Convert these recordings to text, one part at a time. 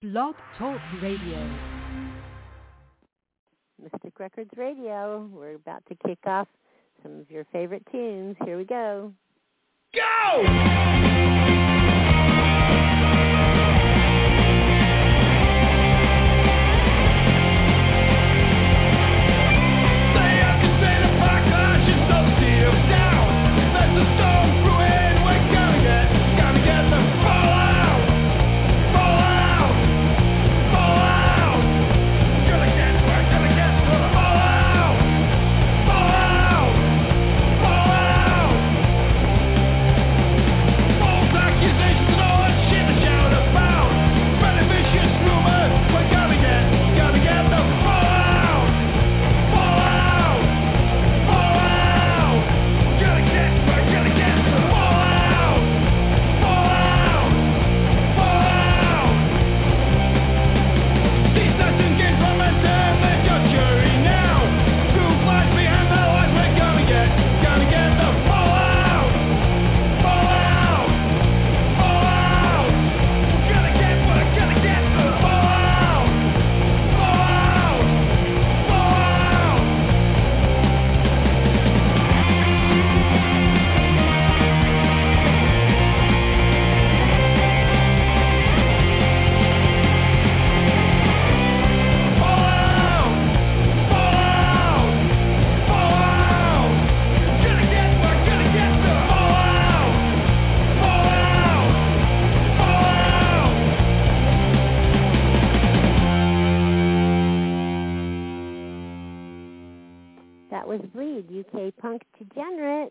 Blog Talk Radio. Mystic Records Radio. We're about to kick off some of your favorite tunes. Here we go. Go! That was Bleed, UK Punk Degenerates.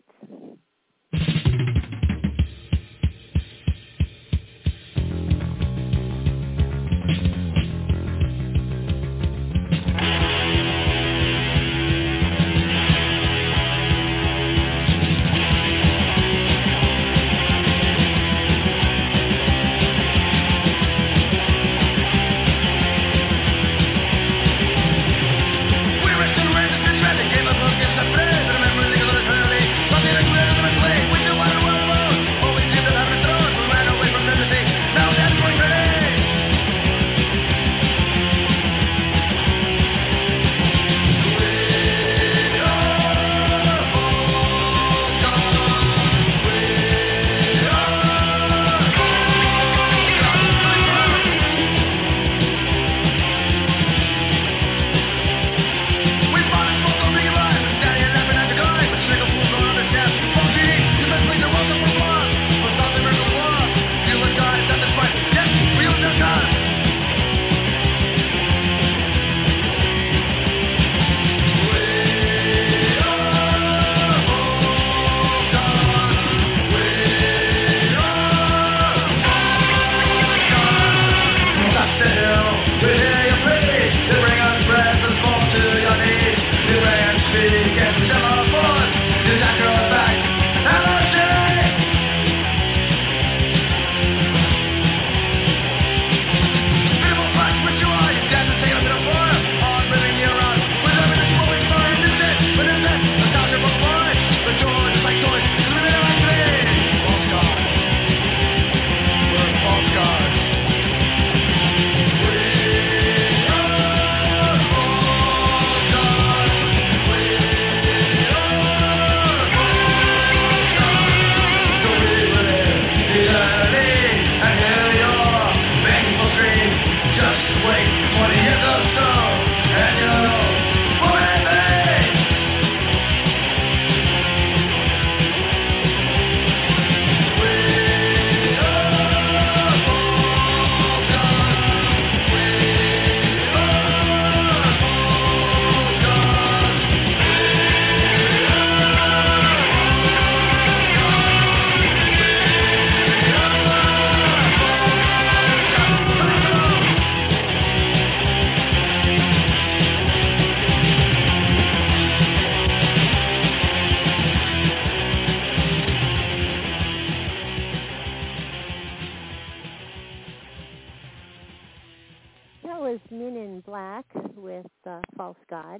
Men in Black with False Gods.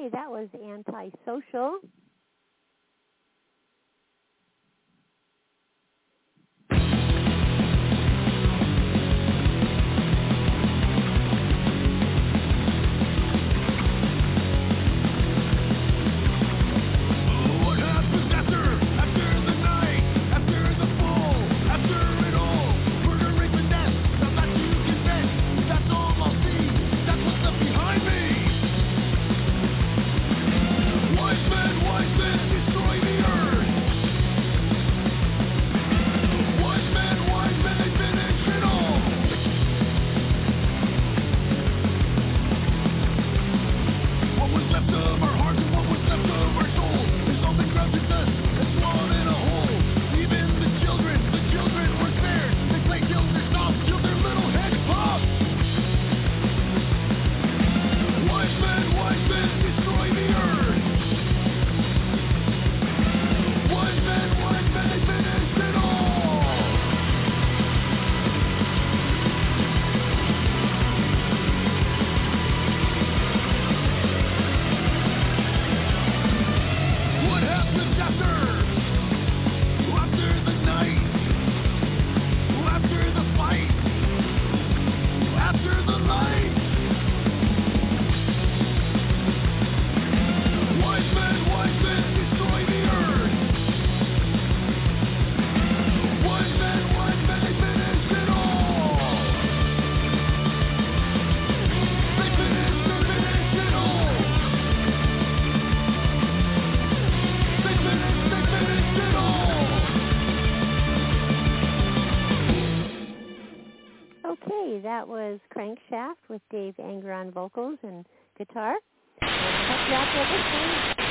Okay, that was Antisocial. That was Crankshaft with Dave Anger on vocals and guitar. Hope you out there listening.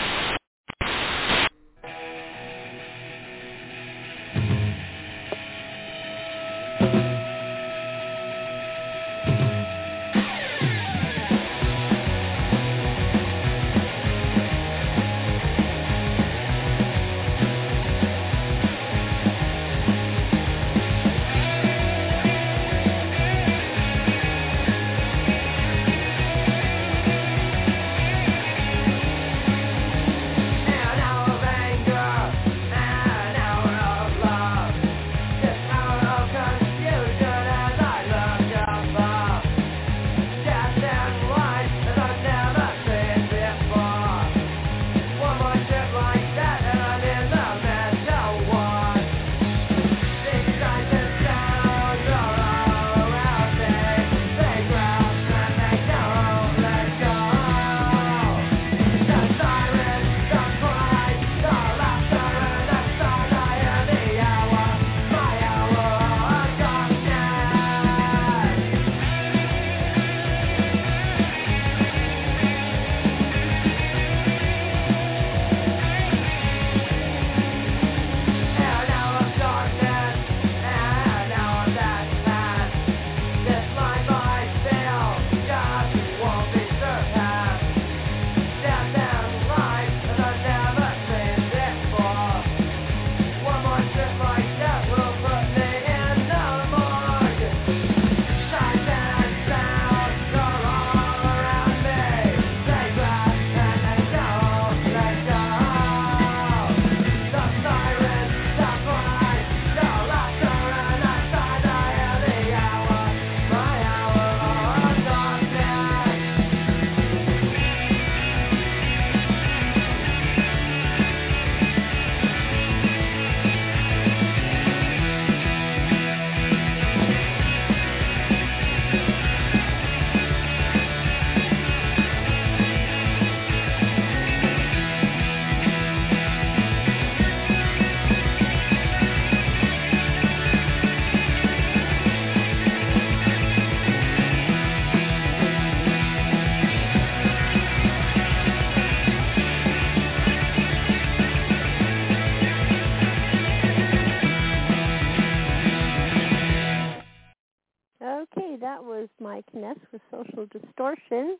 Mike Ness with Social Distortion.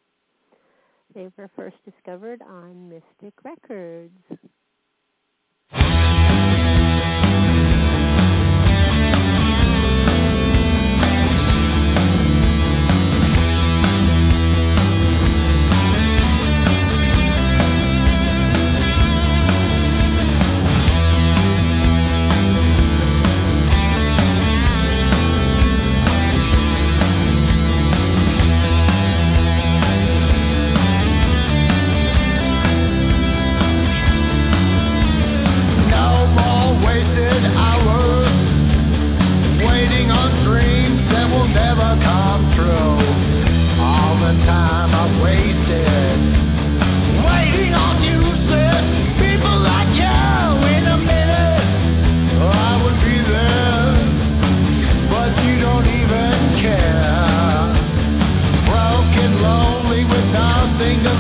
They were first discovered on Mystic Records.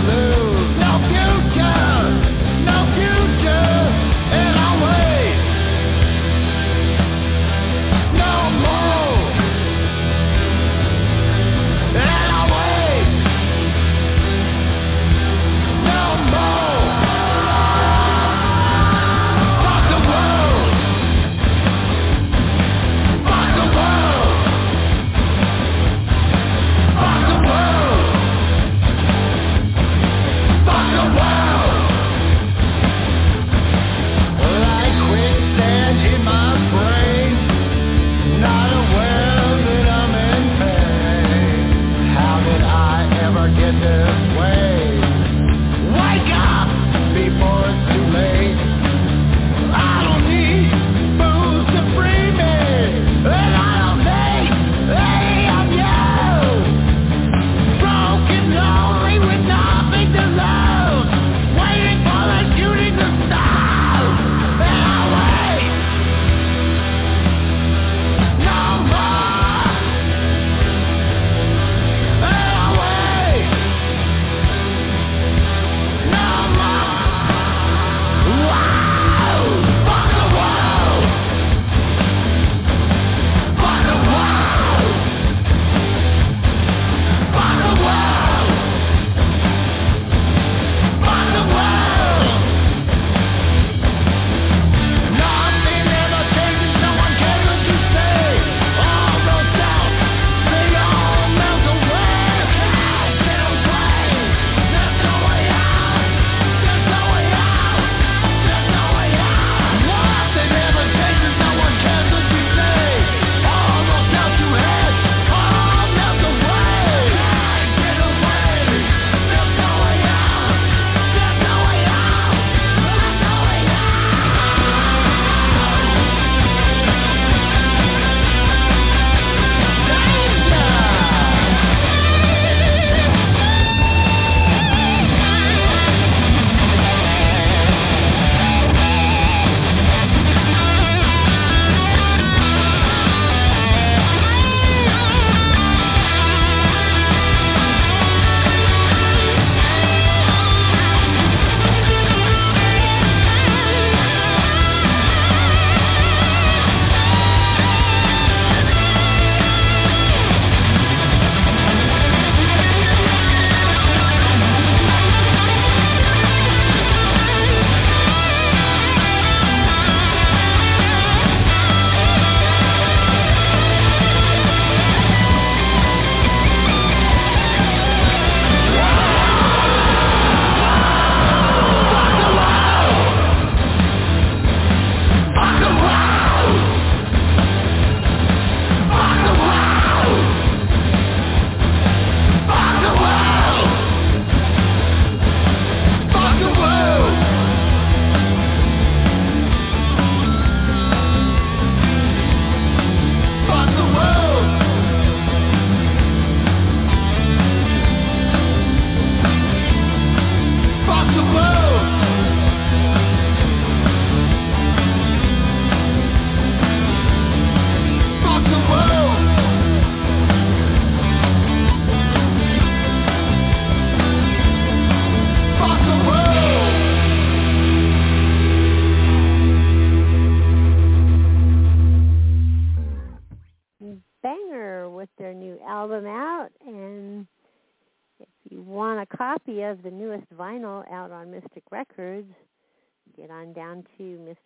copy of the newest vinyl out on Mystic Records, get on down to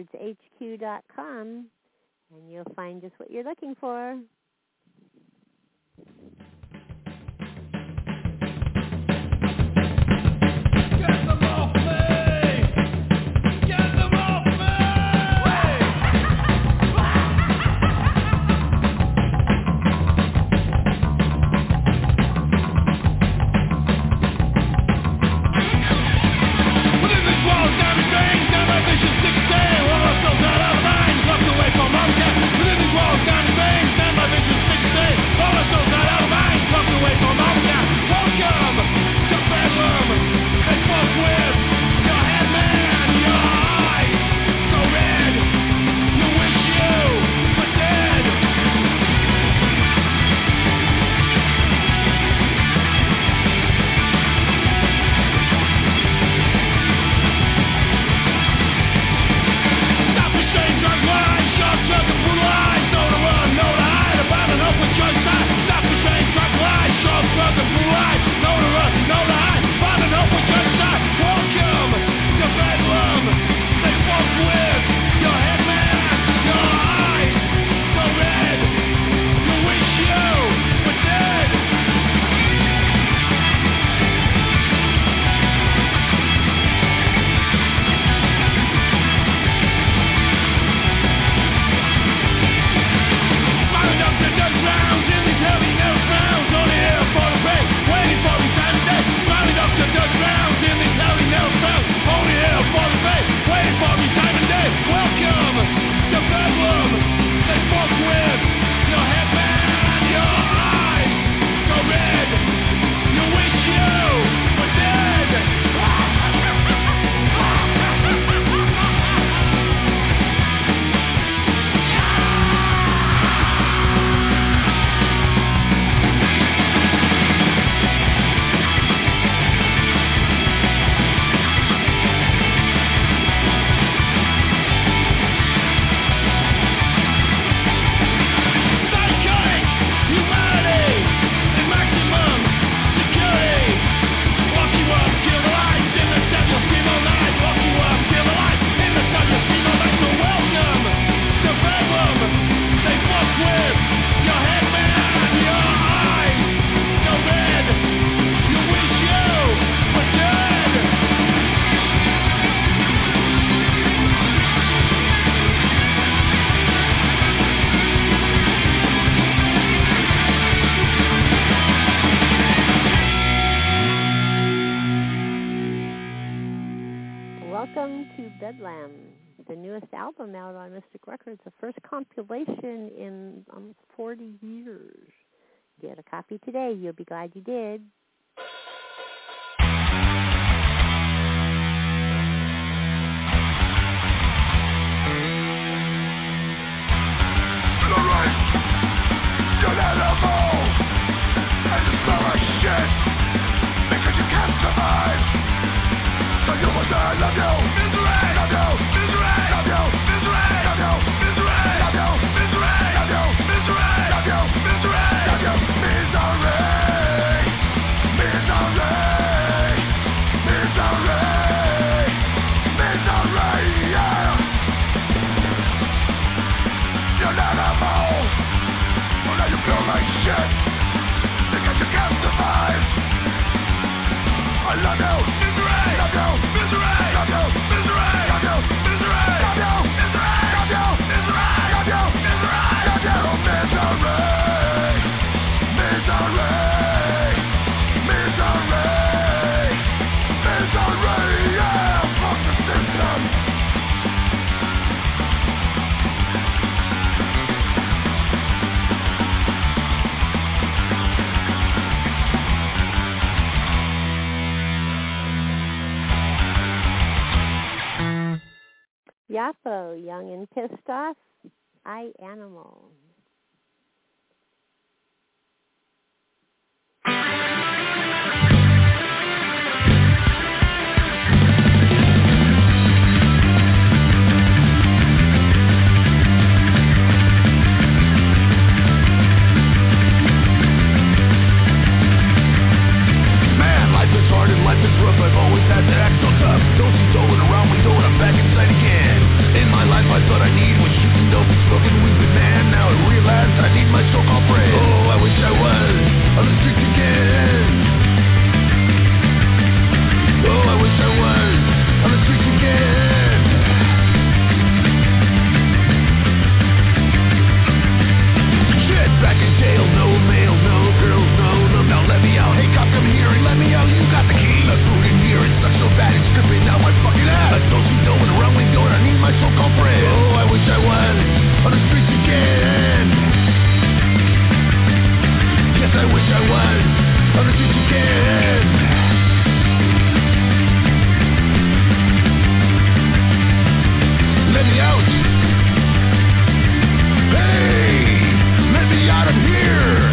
mysticrecordshq.com and you'll find just what you're looking for. Away from my cat, within these walls, down the bank, stand my vision 6 days. All I so got out of mind. welcome to Bedlam, the newest album out on Mystic Records, the first compilation in almost 40 years. Get a copy today. You'll be glad you did. You're an animal, and you smell like shit, because you can't survive. So you will die, love you, misery, love you, misery, love you, misery, love you, misery, love you, misery, love you, misery, love you, misery, love you, misery, misery, misery, misery, yeah. You're an animal. Now you feel like shit because you can't survive. I love you, misery, love you, misery, love you, misery, love you, misery, love you, misery, love you, misery, love you, misery, love you, misery, misery, misery, yeah, fuck the system. Yapo, Young and Pissed Off, I Animal. Man, life is hard and life is rough. I've always had to act so tough. Don't see going around me, going, I'm back inside again. In my life I thought I need was shooting dope and smoking weed with man. Now I realize I need my so-called friend. Oh, I wish I was on the streets again. Oh, I wish I was on the streets again. Shit, back in jail, no mail, no girls, no love. Now let me out. Hey cop, come here and let me out. You got the key. The food in here, it sucks so bad it's dripping down my fucking ass. I don't see no one around me going, I need my so-called friend. Oh, I wish I was on the streets again. Yes, I wish I was on the streets again. Let me out. Hey, let me out of here.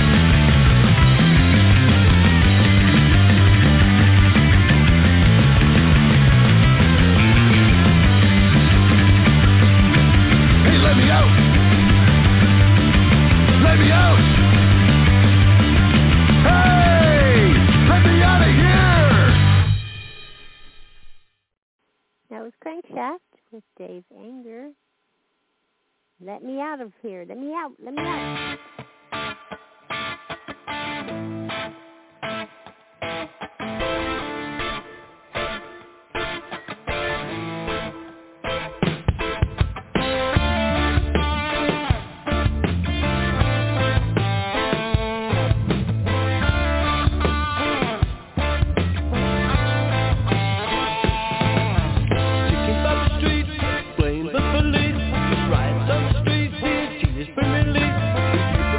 Let me out! Let me out! Hey! Let me out of here! That was Crankshaft with Dave Anger. Let me out of here. Let me out. Let me out. Blame the police, riots on the streets, tears for relief.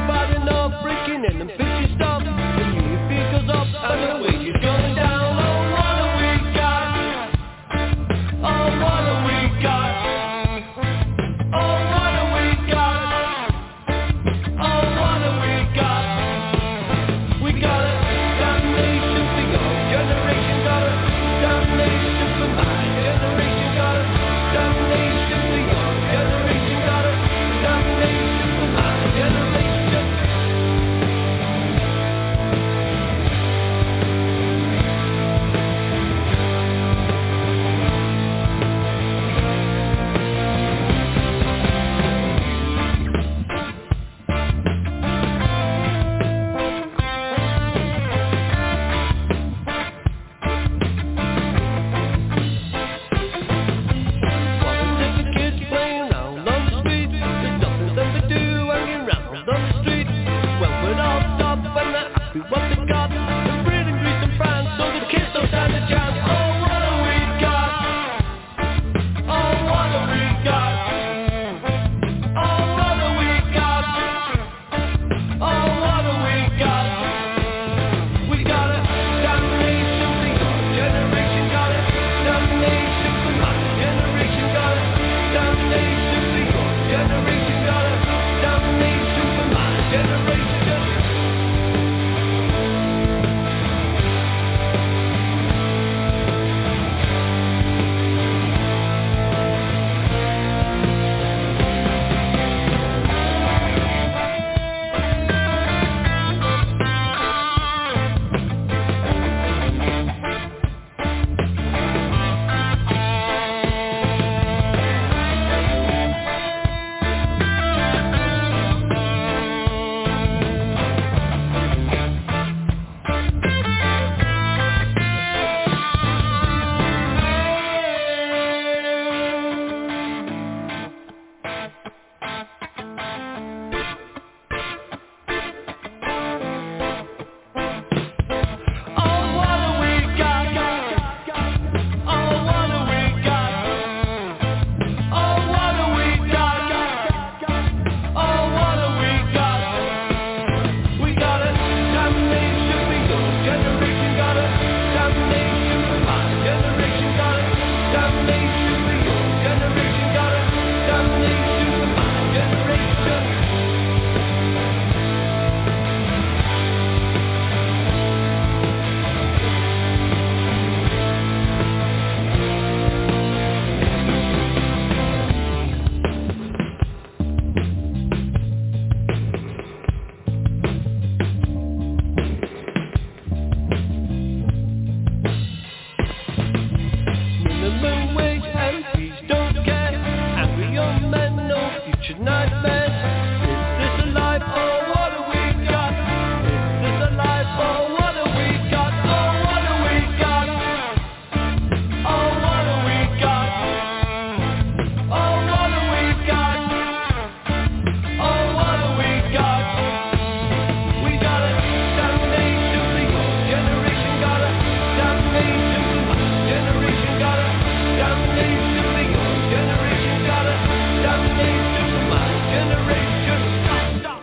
pictured nightmares. Is this a life or what have we got? Is this a life or what have we got? Oh, what have we got? Oh, what have we got? Oh, what have we got? Oh, what have we got? We got a damnation to the old generation. Got a damnation to my generation. Got a damnation to the old generation. Got a damnation to my generation. Stop.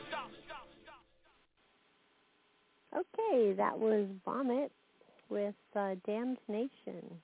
Okay, that was Vomit with Damned Nation.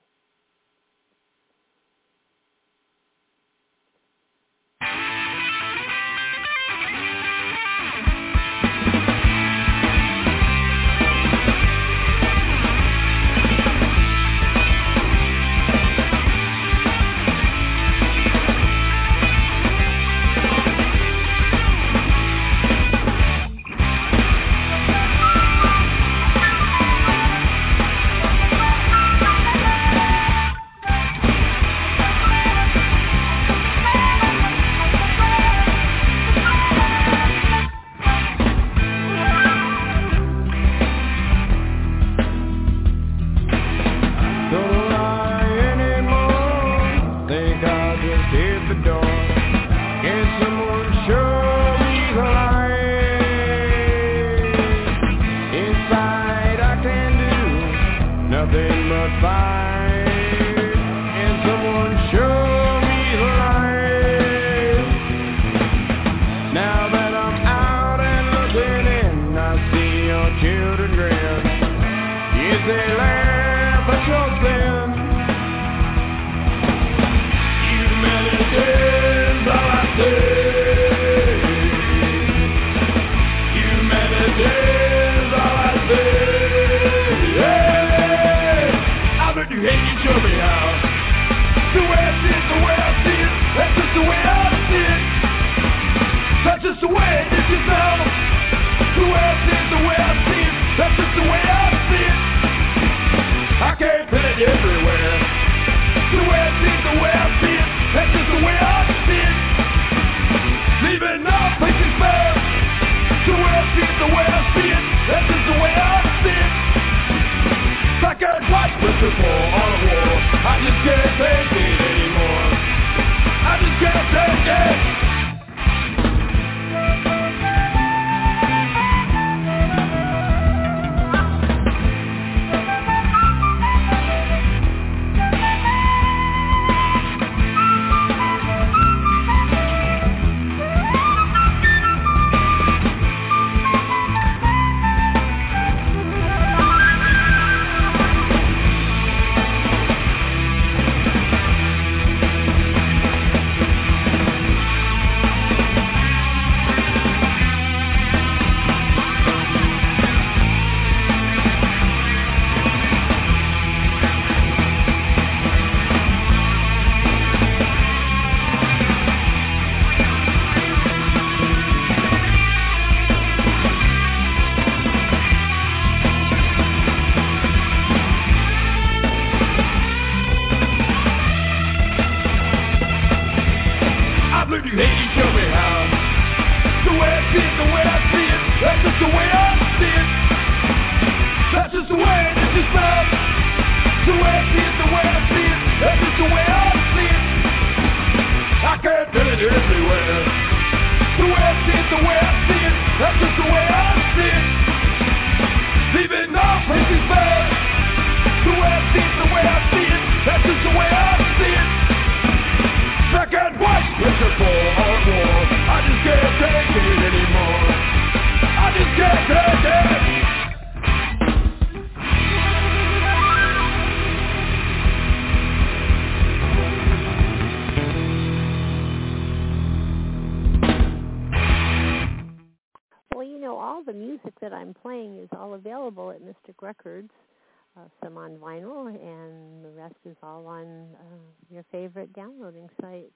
Records, some on vinyl, and the rest is all on your favorite downloading sites.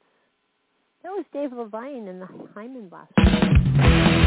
That was Dave Levine and the Hyman Blast.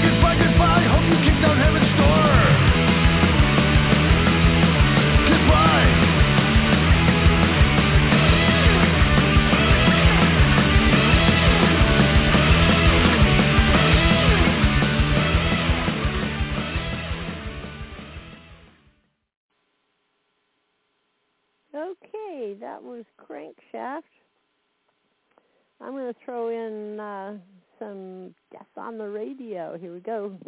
Okay, that was Crankshaft. I'm going to throw in some Death on the Radio. Here we go.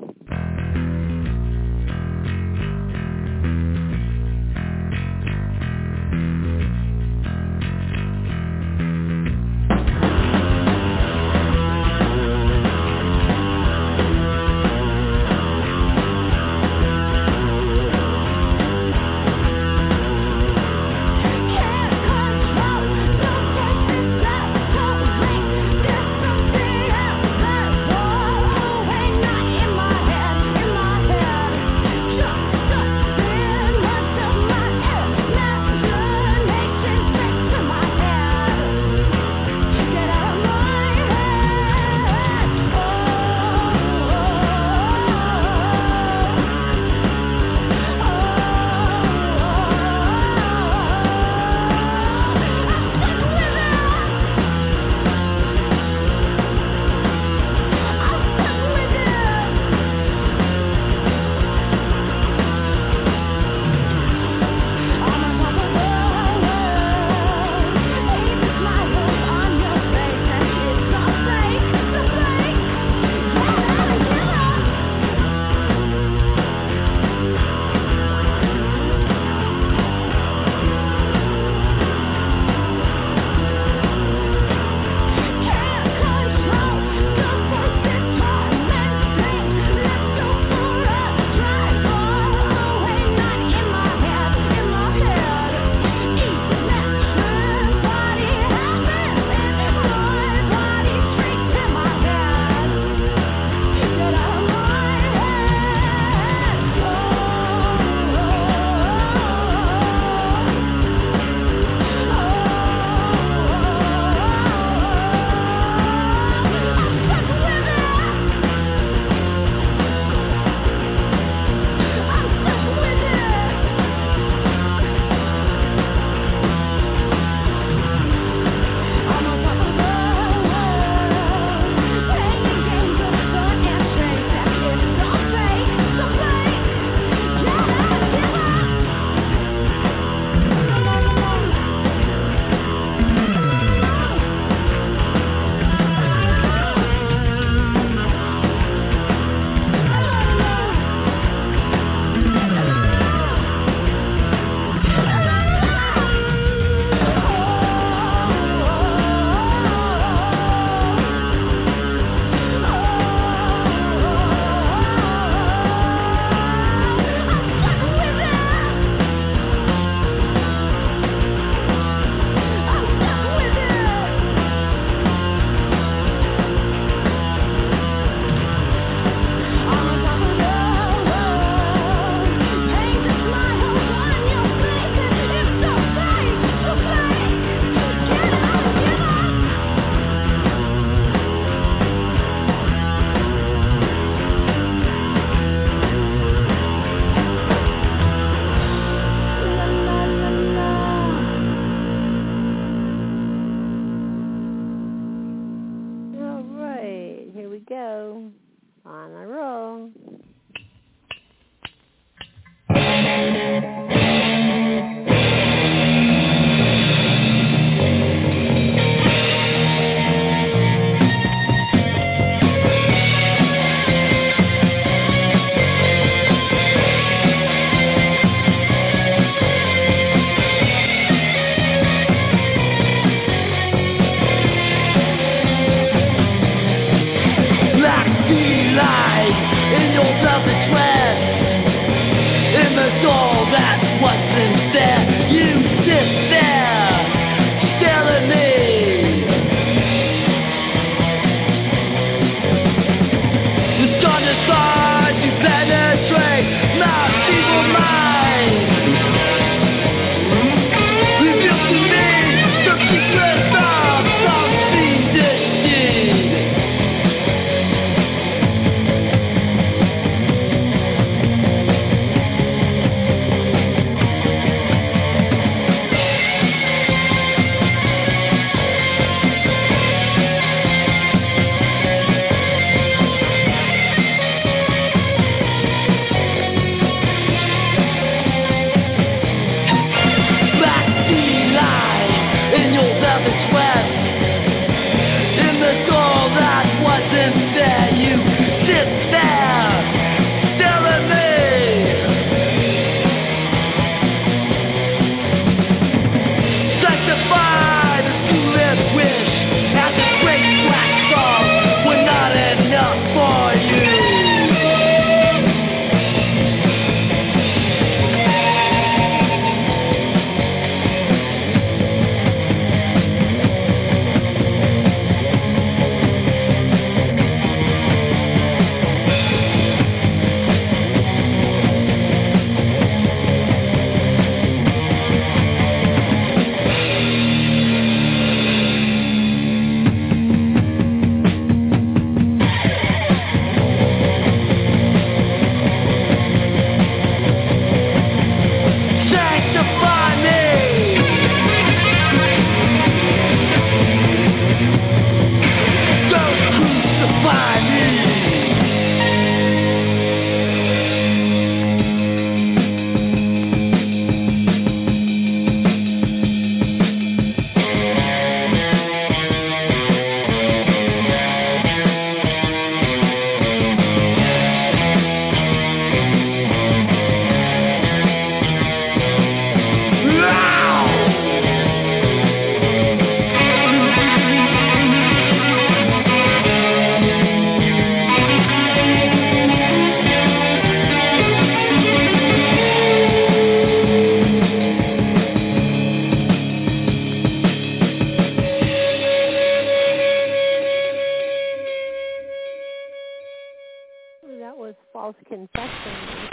That was False Confession.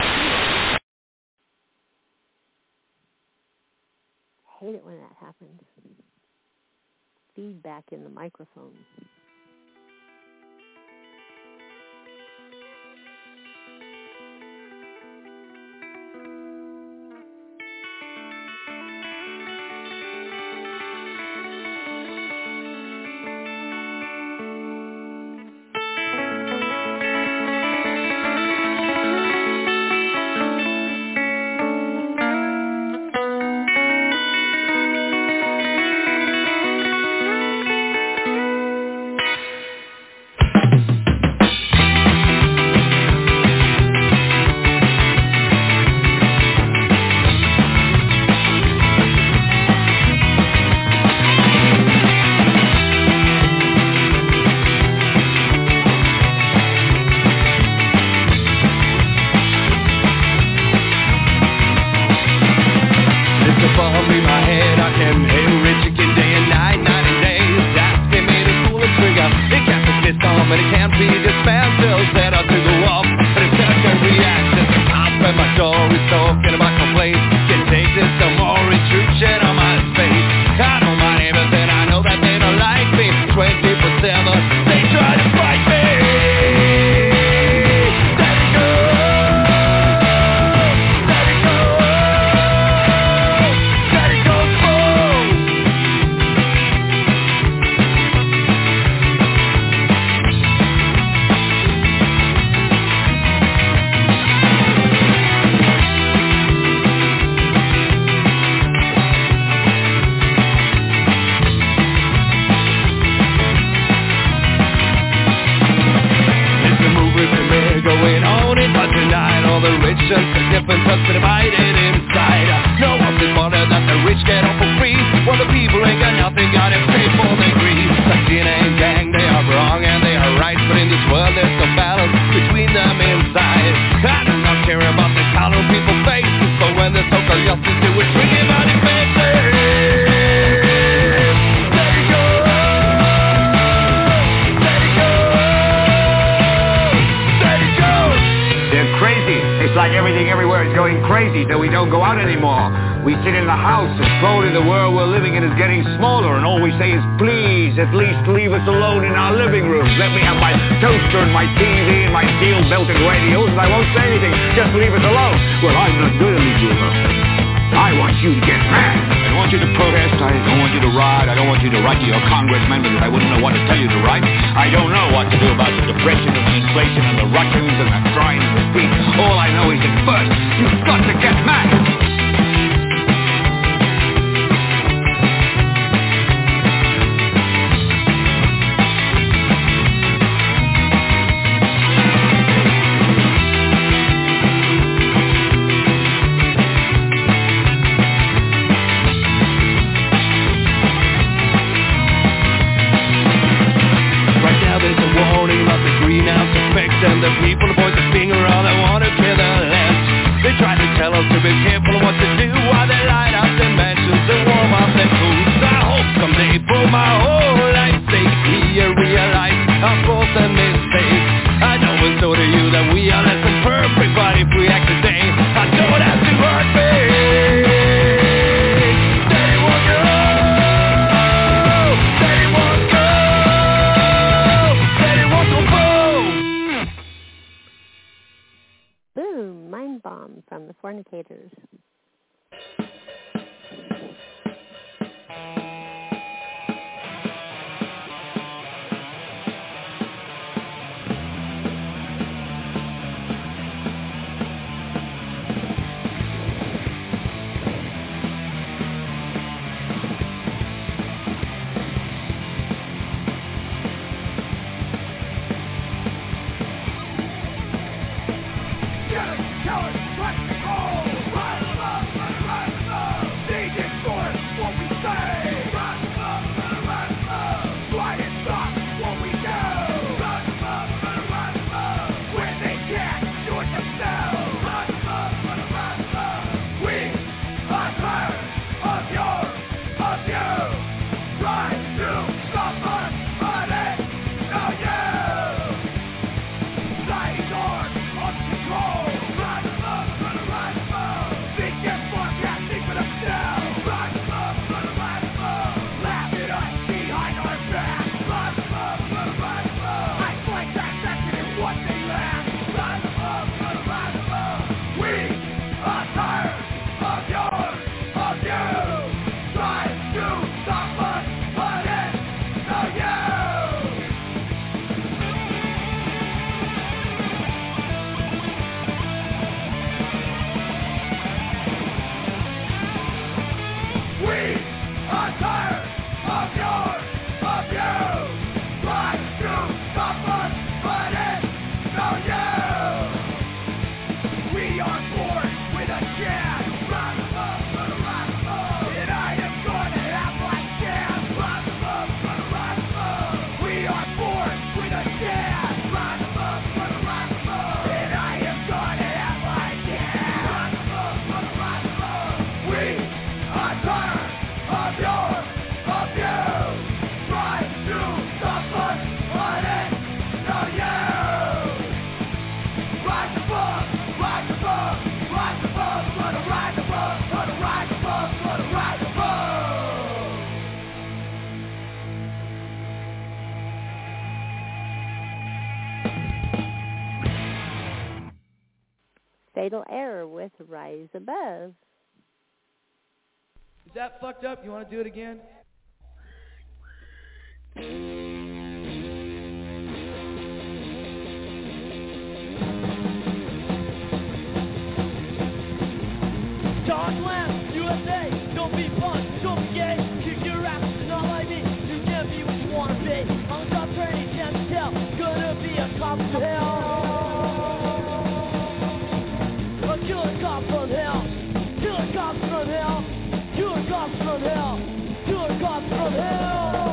I hate it when that happens. Feedback in the microphone. Get it, kill it, let's go! Right Fatal Error with Rise Above. Is that fucked up? You want to do it again? Darkland, USA, don't be fun, don't be gay, kick your ass, not like me, you can't be what you wanna be, on the top train, can't tell, gonna be a cop from hell, a killer cop from hell, killer cops from hell, killer cops from hell, killer cops from hell.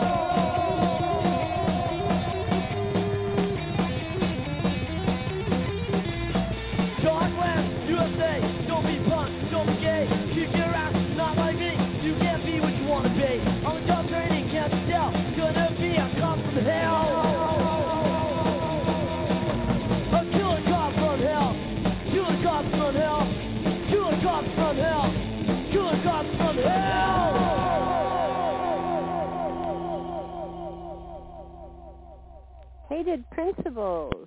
Darkland, USA, don't be punk, don't be gay, kick your ass, not like me, you can't be what you wanna be, on the job training, can't you tell, gonna be a cop from hell, a killer cop from hell, killer cops from hell, killer cops from hell, killer cops from hell. Hated Principles.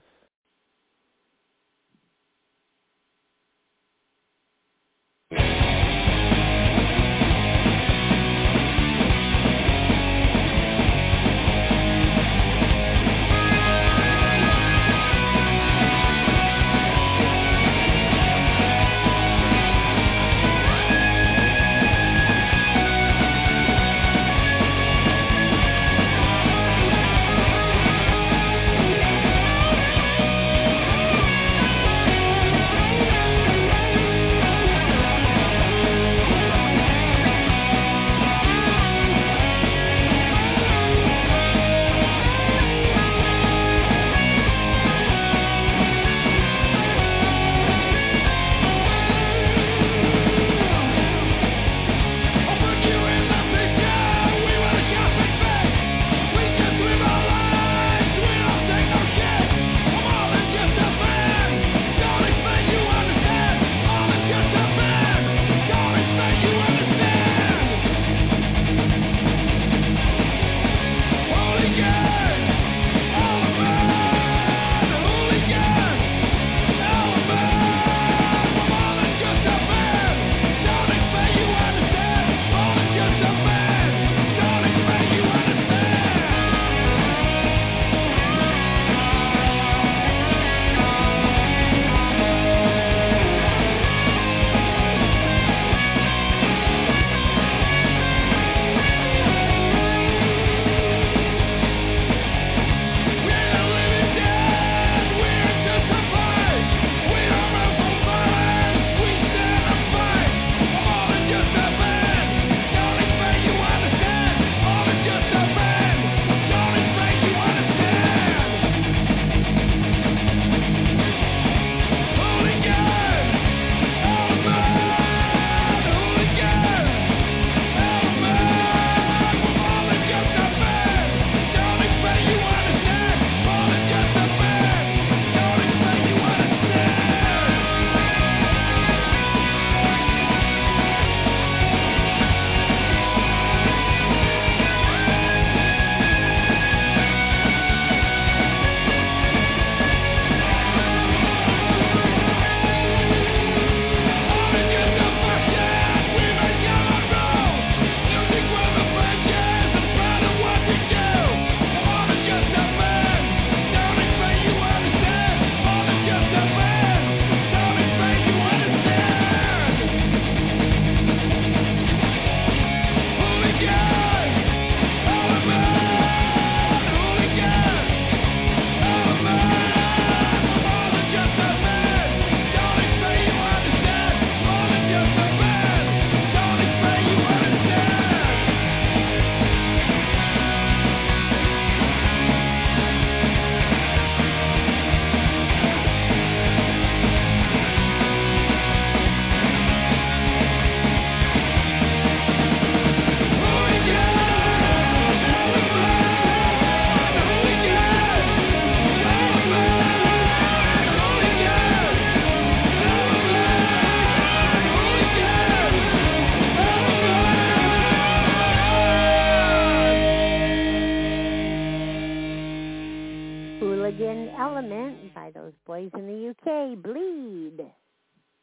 Element by those boys in the UK, Bleed.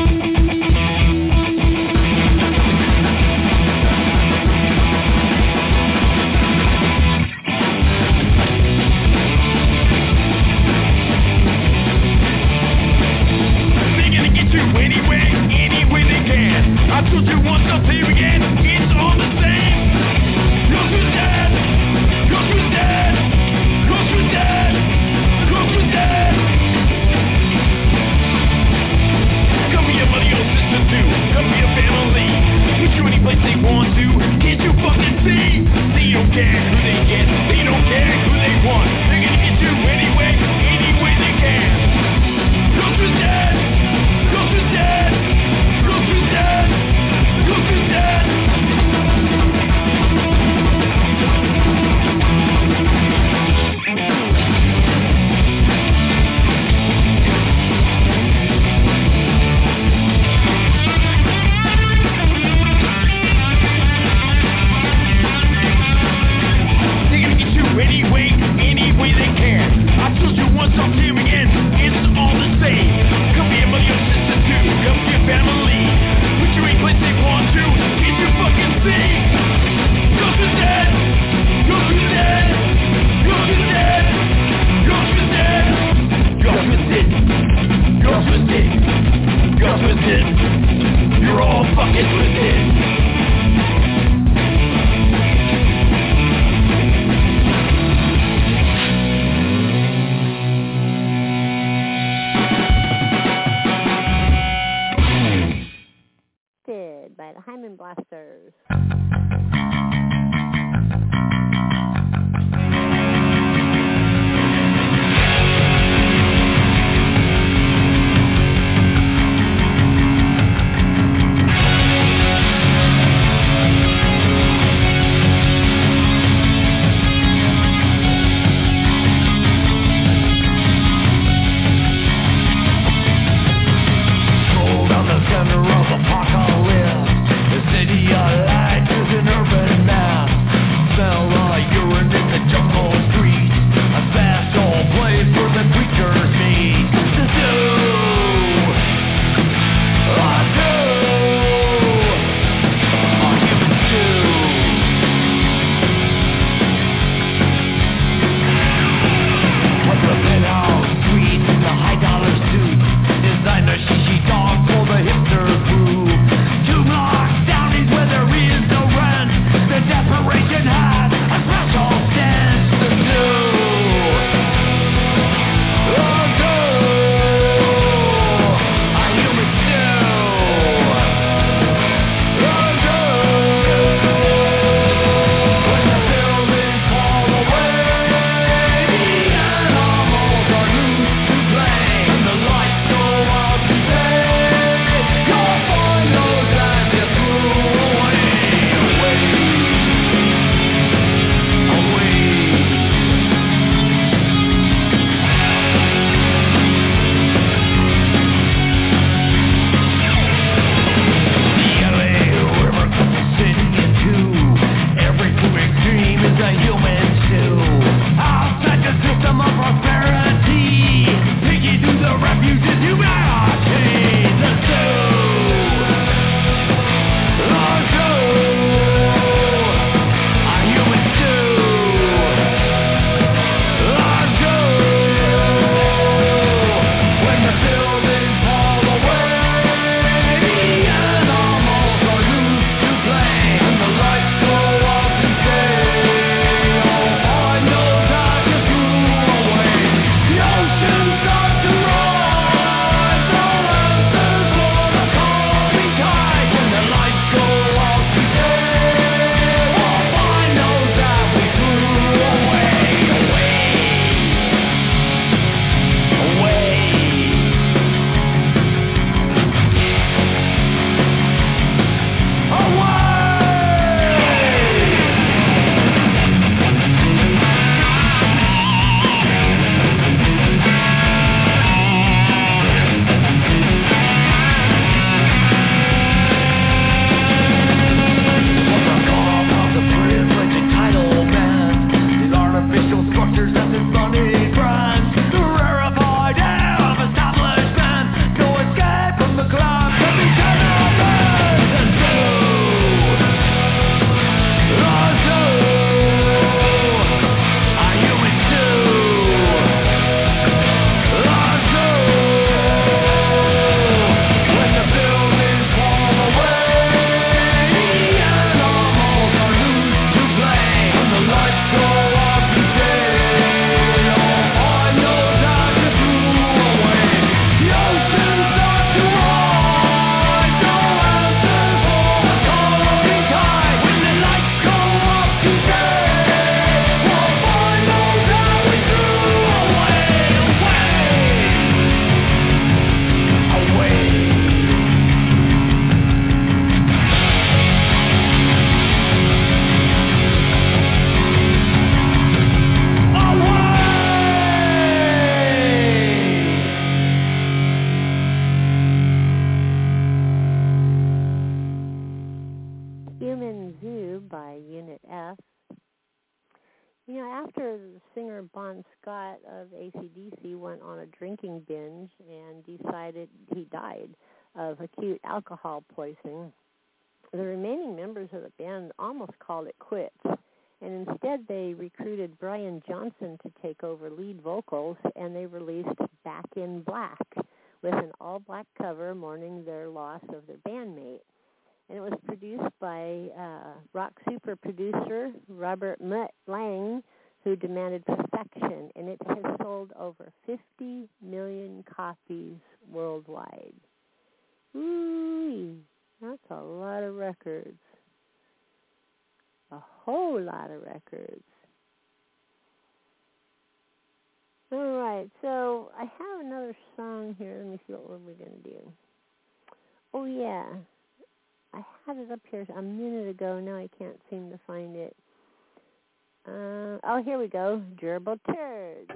I told you once, I'll tell you again, it's all the same. Cause we're dead, cause we're dead, cause we're dead, cause we're dead. Come here, buddy, after the singer Bon Scott of AC/DC went on a drinking binge and decided he died of acute alcohol poisoning, the remaining members of the band almost called it quits. And instead they recruited Brian Johnson to take over lead vocals, and they released Back in Black with an all-black cover mourning their loss of their bandmate. And it was produced by rock super producer Robert Mutt Lang, who demanded perfection, and it has sold over 50 million copies worldwide. Ooh, that's a lot of records. A whole lot of records. All right, so I have another song here. Let me see what we're going to do. Oh, yeah. I had it up here a minute ago. Now I can't seem to find it. Oh, here we go. Gerbil Turds.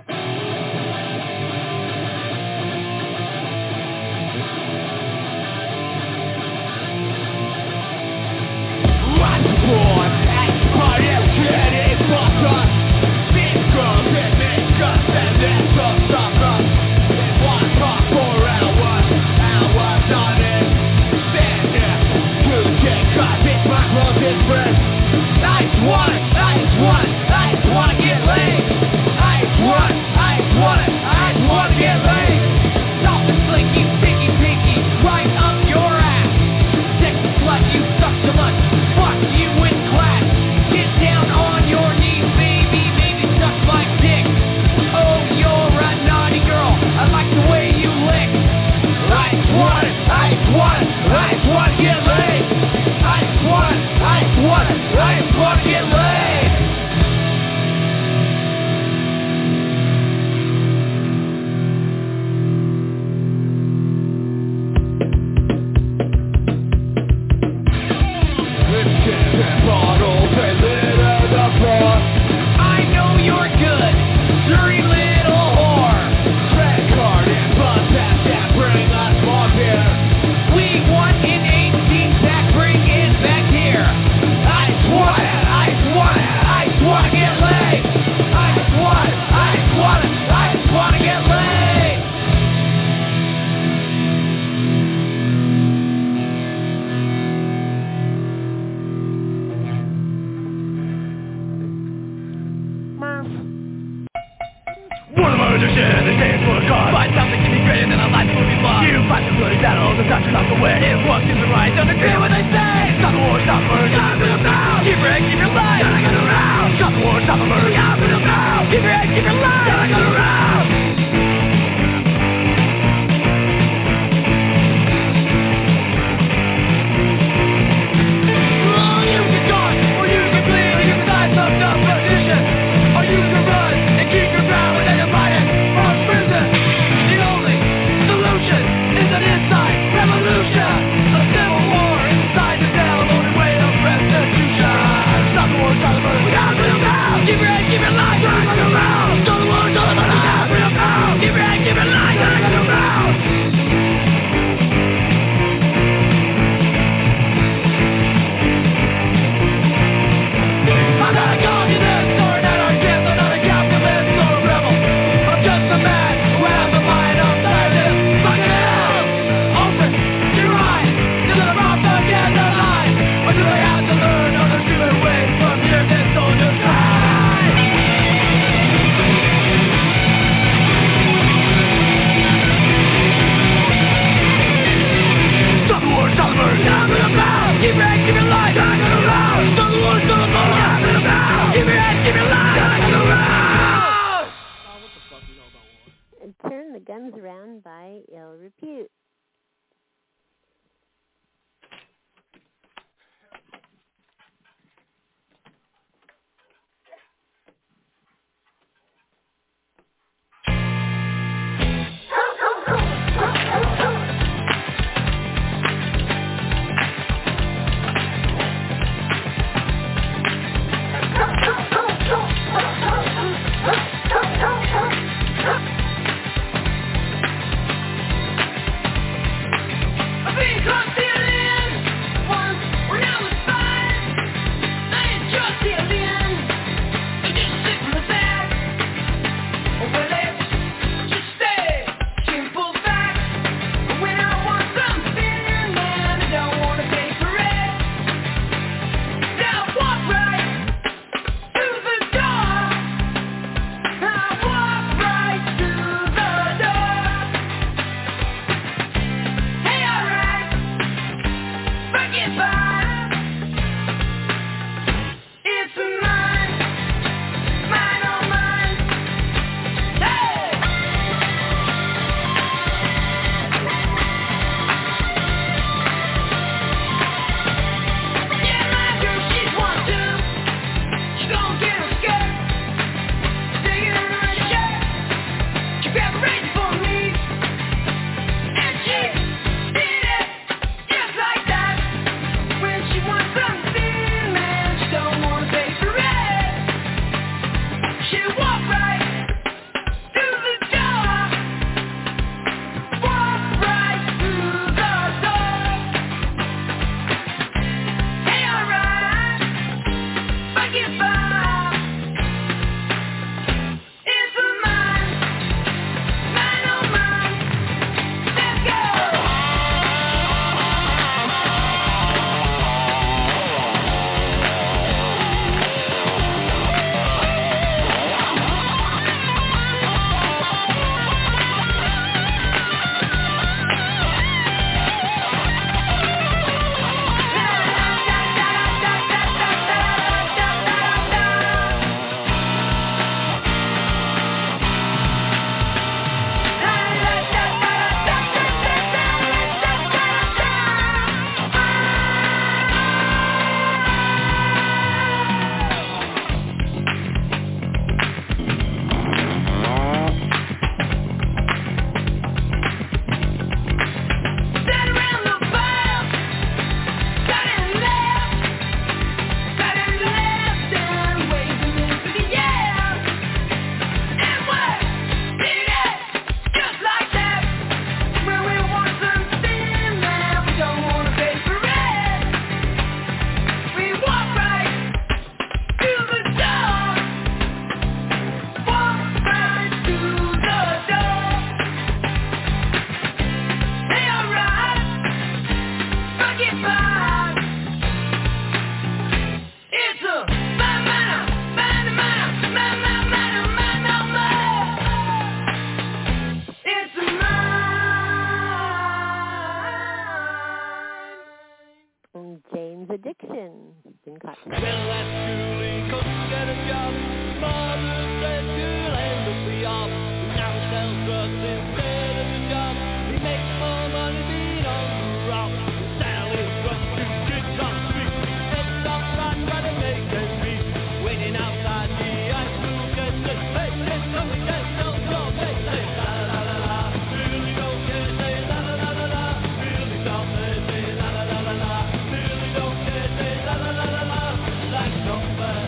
addiction. Been caught. Well, that Julie couldn't get a job. Mother said you'll end up the op. Now he sells drugs instead of a job. He makes more money being on the rock. Selling drugs to kids on the street. It's not right, but it makes them meet. Waiting outside the high school gate. Hey, there's something that's not your face. Say la la la la. Really don't care. Say la la la la la. Really don't care. Say la la la la la. Really don't care. Say la la la la la. Like something.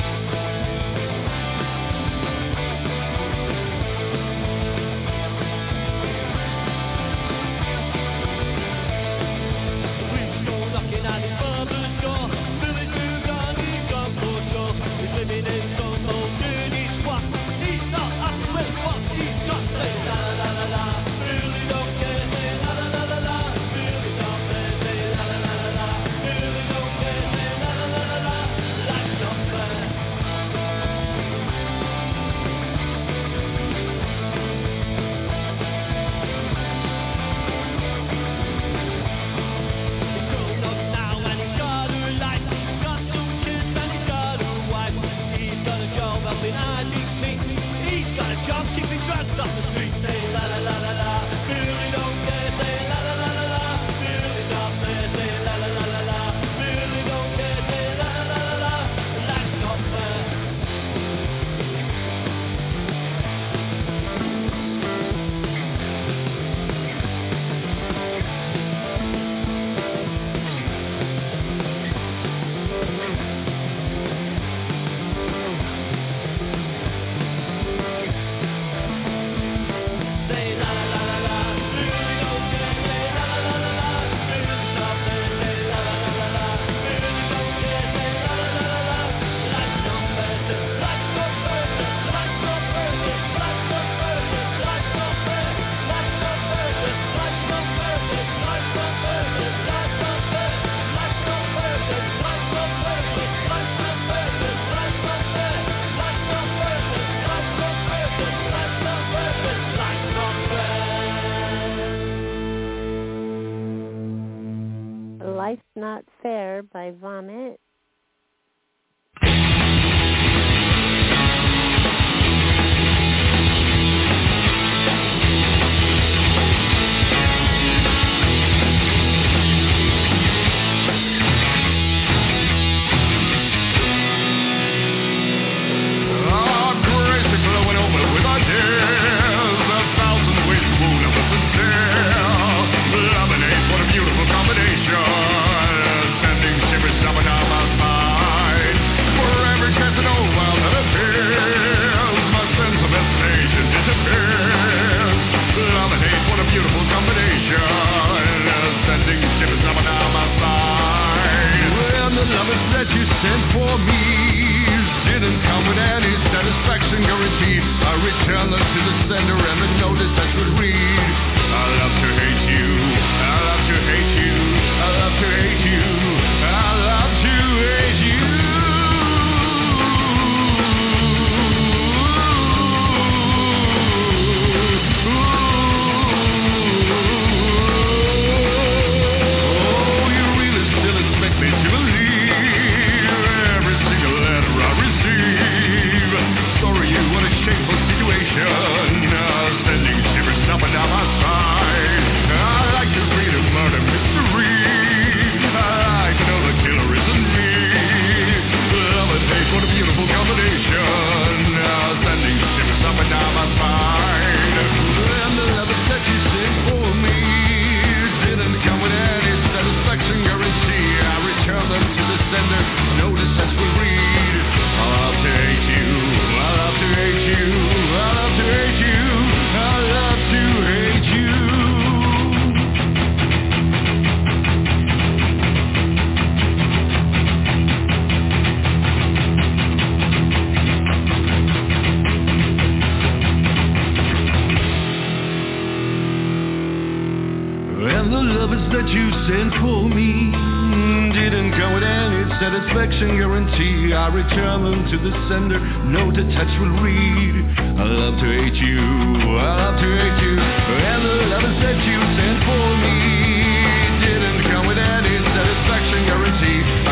Life's Not Fair by Vomit. that you sent for me didn't come with any satisfaction guarantee. I return them to the sender, note attached will read, I love to hate you, I love to hate you. And the letters that you sent for me didn't come with any satisfaction guarantee.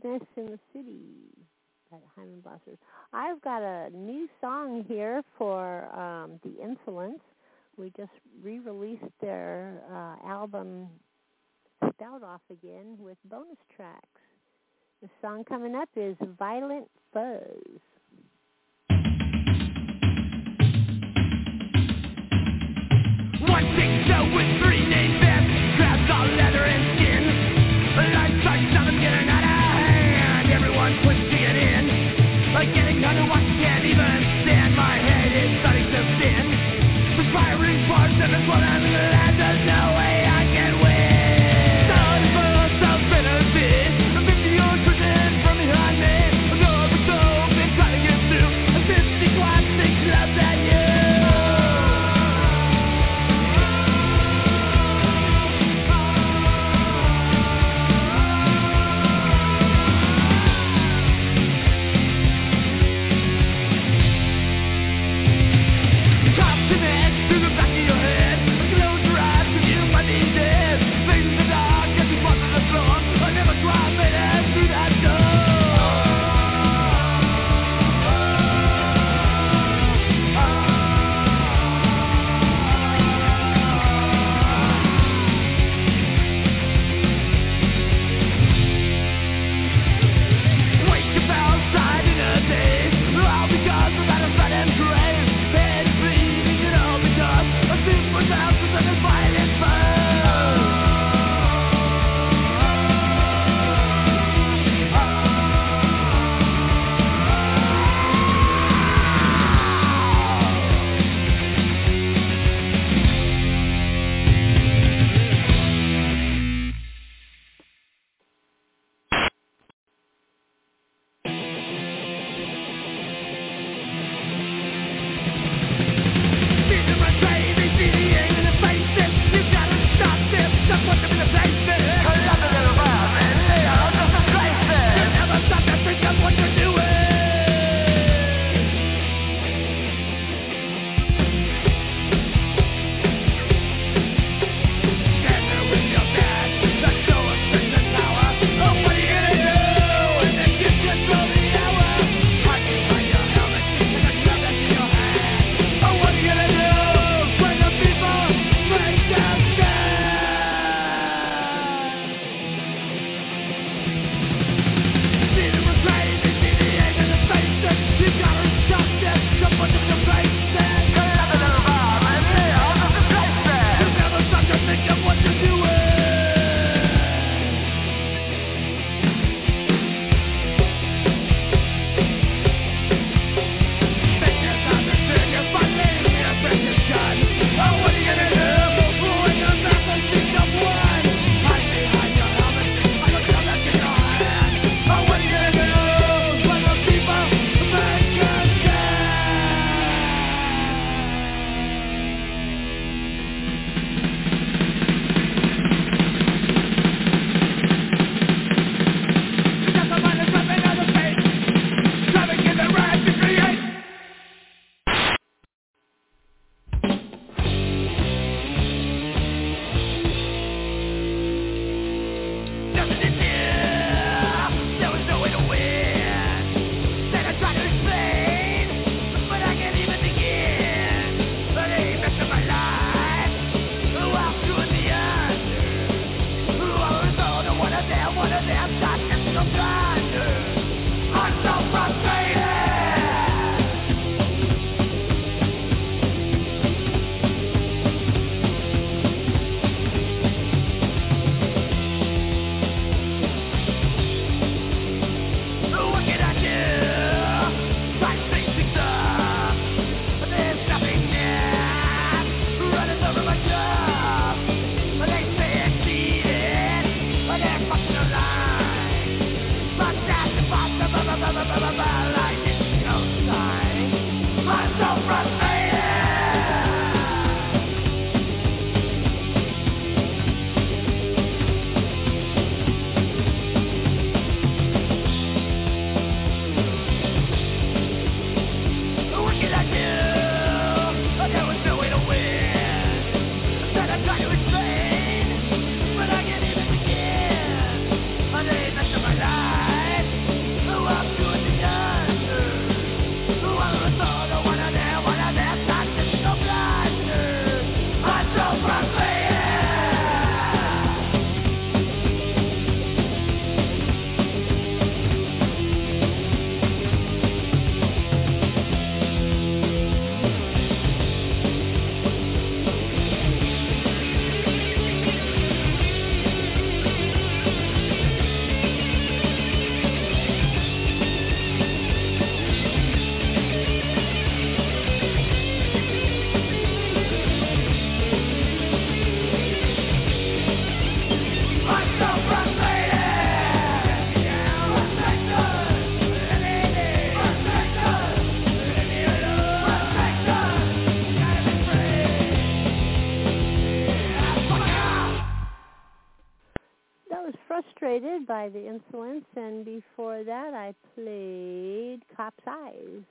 Business in the City at Hyman Blasters. I've got a new song here for The Insolence. We just re-released their album Spout Off again with bonus tracks. The song coming up is Violent Fuzz. One big show with 3 name vests, crowds all leather and skin. Life's like something getting out of hand. Everyone's pushing it in. Getting under what you can't even stand. My head is starting to spin. Perspiring parts of it, what I'm glad there's no way I can win. Starting for self-benefit. 50 years prison from behind me. I'm over so been trying to get through. A 50 quad, 6 loves at you. Frustrated by the Insolence, and before that I played Cop's Eyes.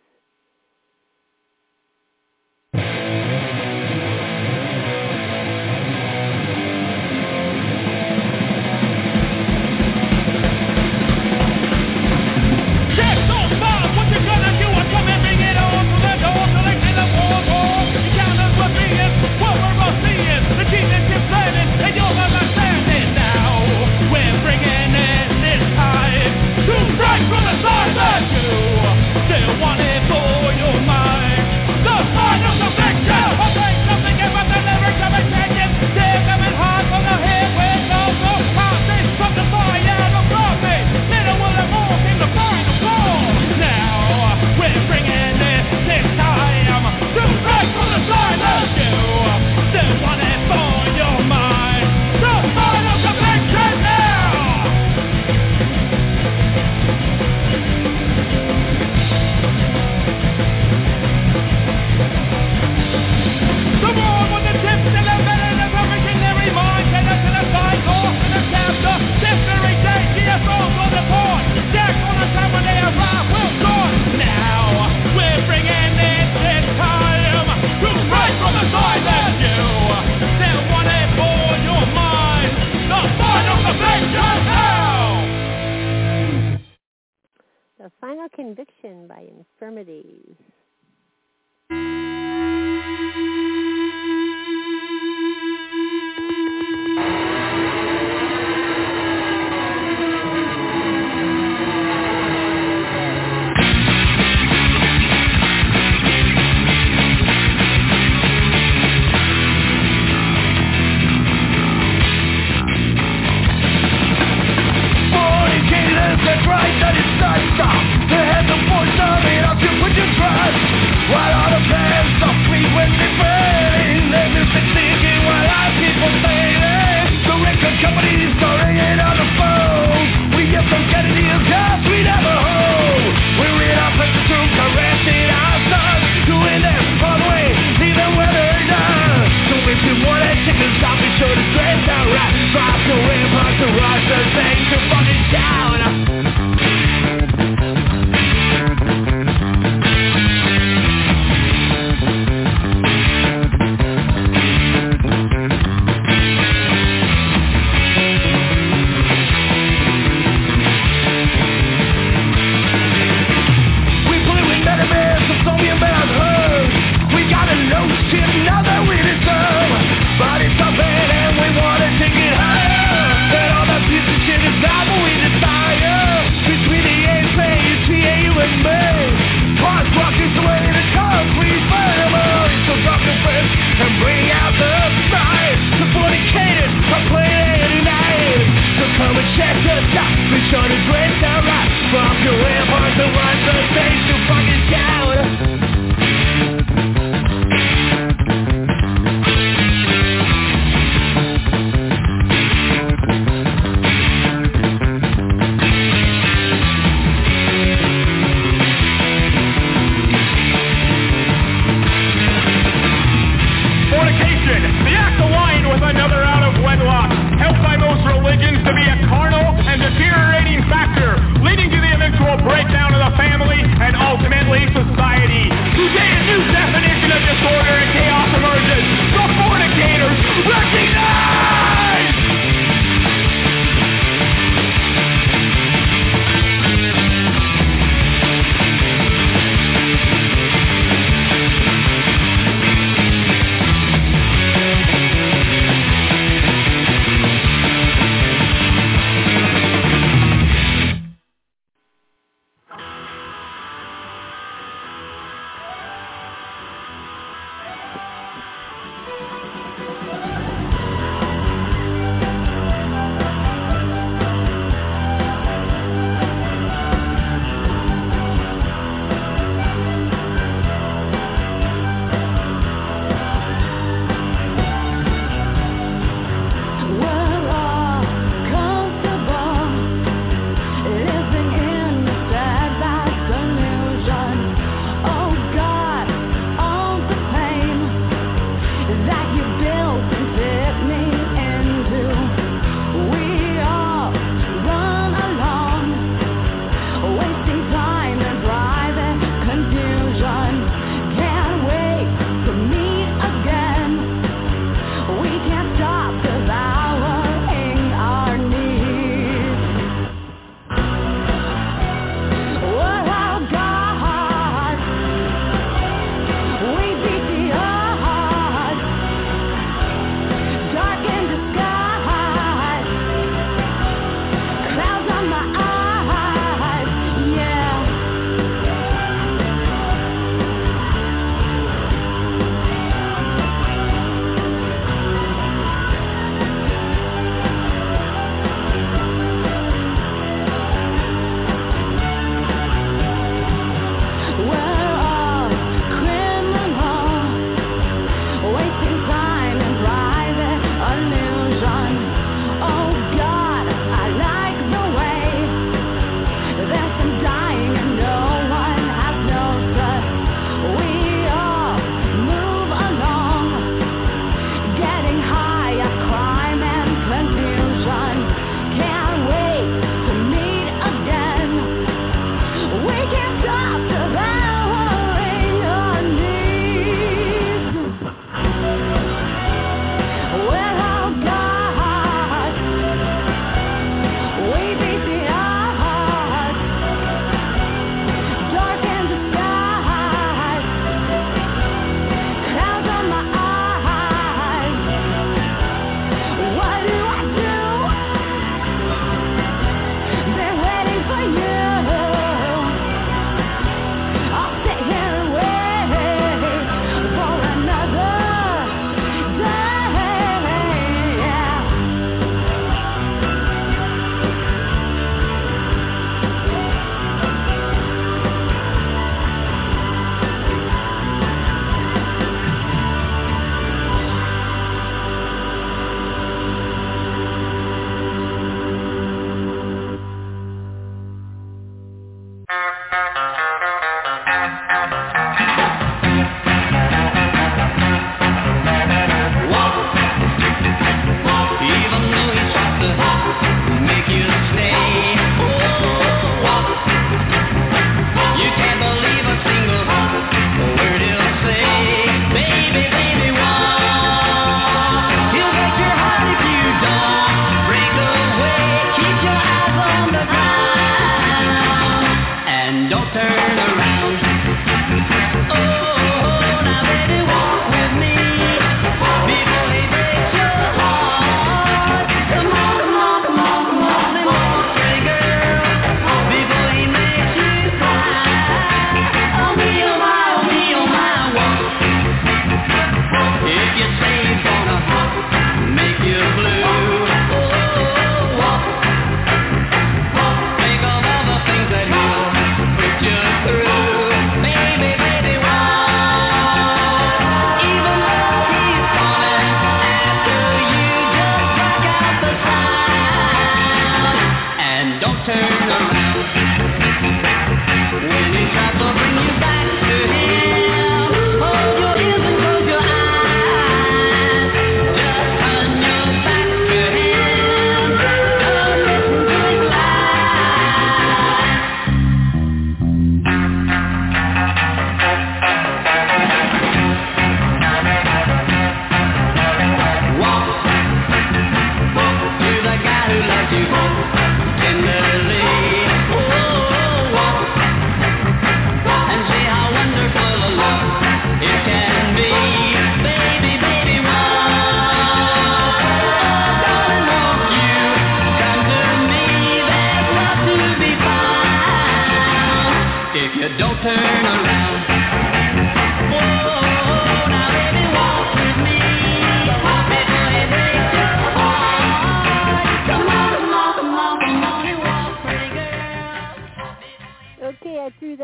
The Final Conviction by Infirmities.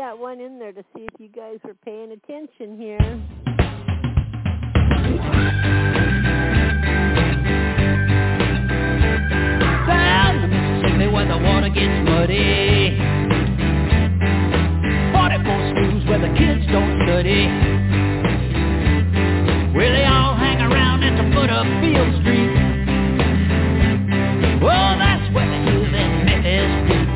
that one in there to see if you guys were paying attention here. Down the Mississippi where the water gets muddy, 44 schools where the kids don't study, where they all hang around at the foot of Field Street. Well, that's where they do that Memphis beat.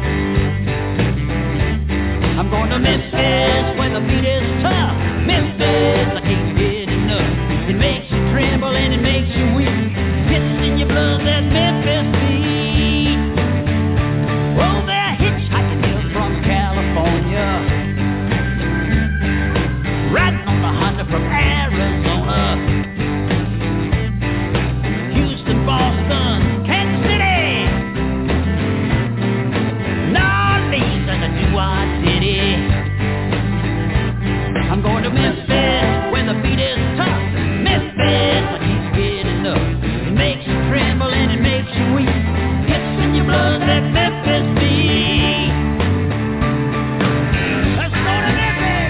I'm going to Memphis where the beat is tough. Memphis, I can't get enough. It makes you tremble and it makes you weak. It's in your blood, that Memphis beat. Oh, they're hitchhiking here from California, riding on the Honda from Arizona, Houston, Boston, Kansas City, New Orleans, and the Doo-Wah City. I'm going to Memphis where the beat is tough. Memphis, I can't get enough. It makes you tremble and it makes you weak. It's in your blood, that Memphis beat. Let's go to Memphis.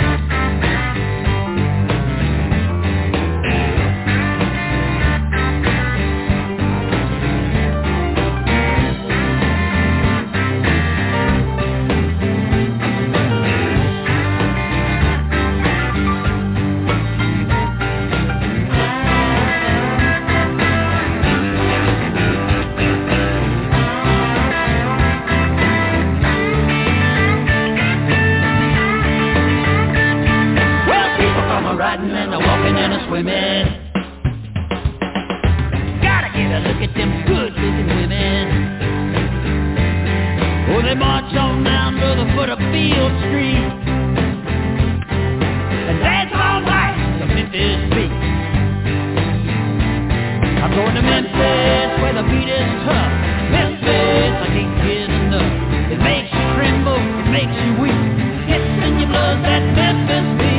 Riding and a walking and a swimming. Gotta get a look at them good-looking women. Oh, they march on down to the foot of Field Street and dance all night to the Memphis beat. I'm going to Memphis where the beat is tough. Memphis, I can't get enough. It makes you tremble, it makes you weak. It's in your blood, that Memphis beat.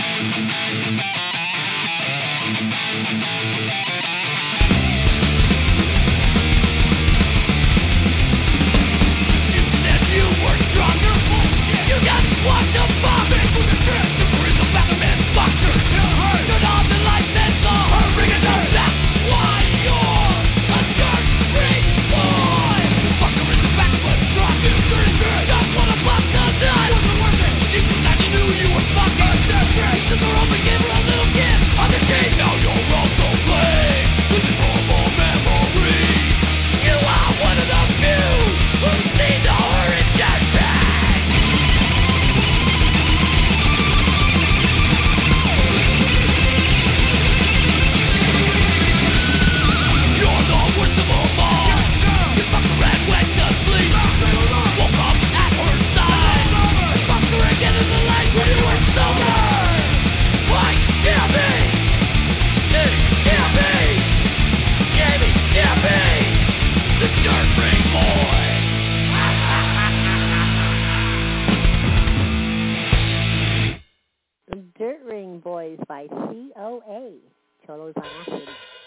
by COA, Cholos on Acid.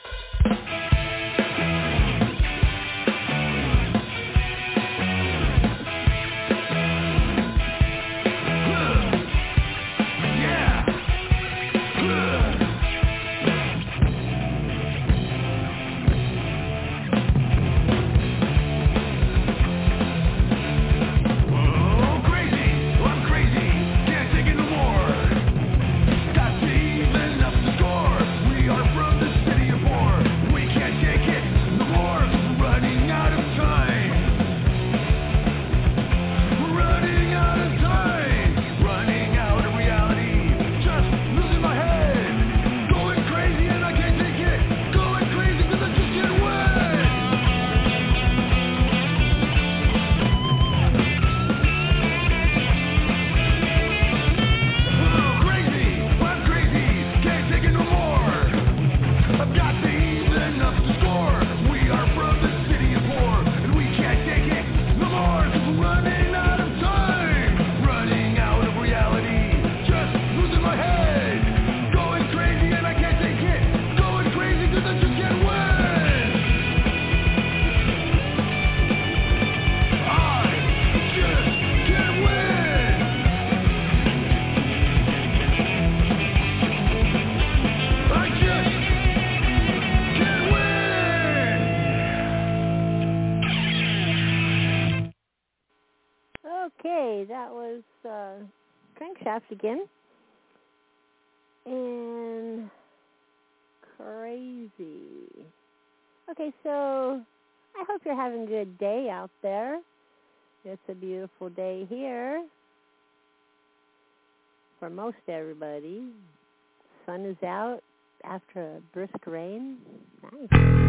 Okay, that was Crankshaft again. And Crazy. Okay, so I hope you're having a good day out there. It's a beautiful day here for most everybody. Sun is out after a brisk rain. Nice.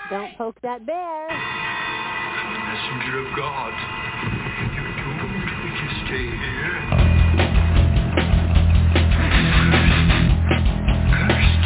Don't poke that bear. Messenger of God, you're doomed to stay here. Cursed.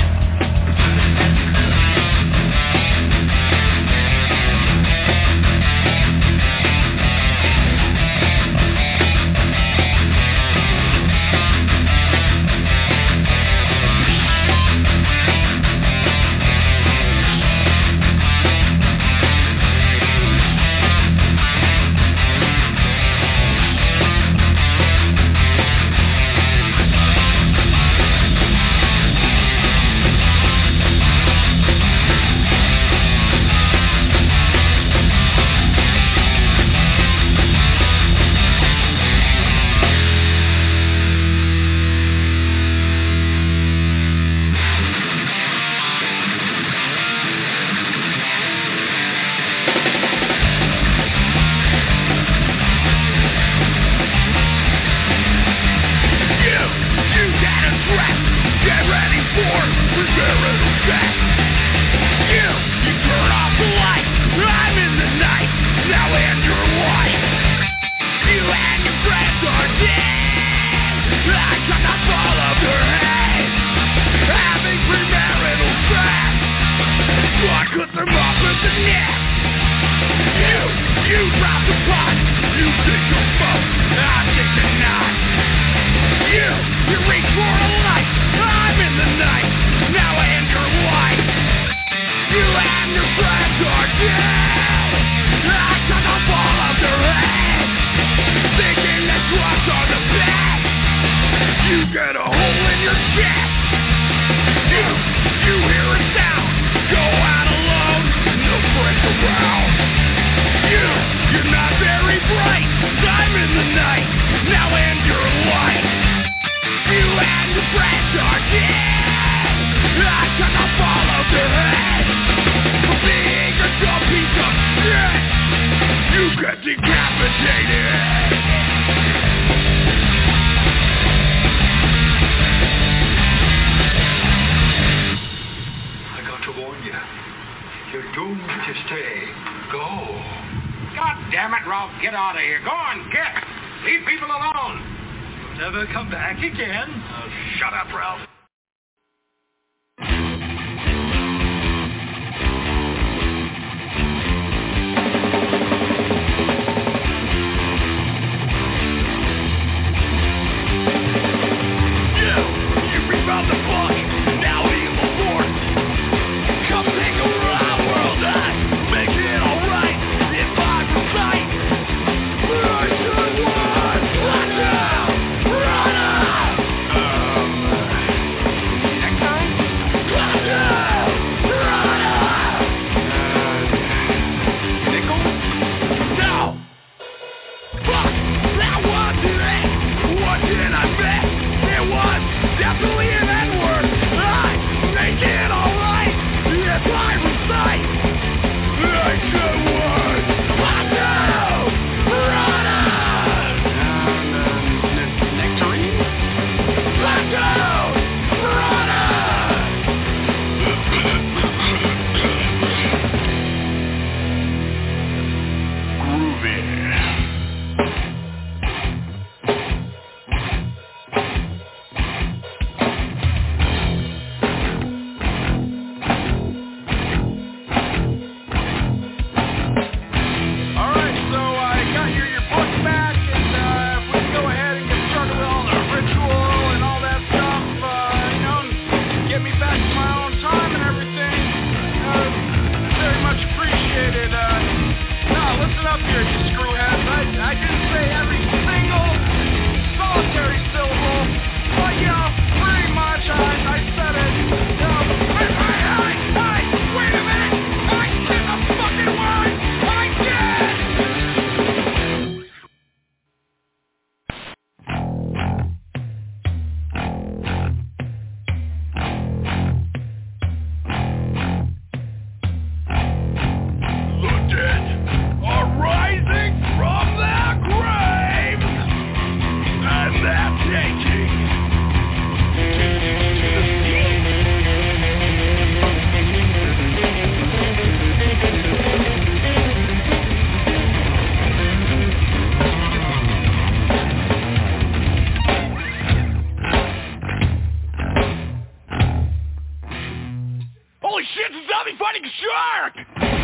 I'll be fighting shark!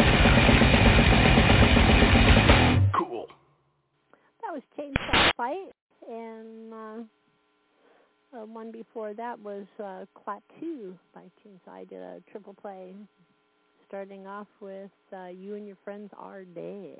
Cool. That was Chainsaw Fight, and the one before that was Klaatu by Chainsaw. I did a triple play, starting off with You and Your Friends Are Dead.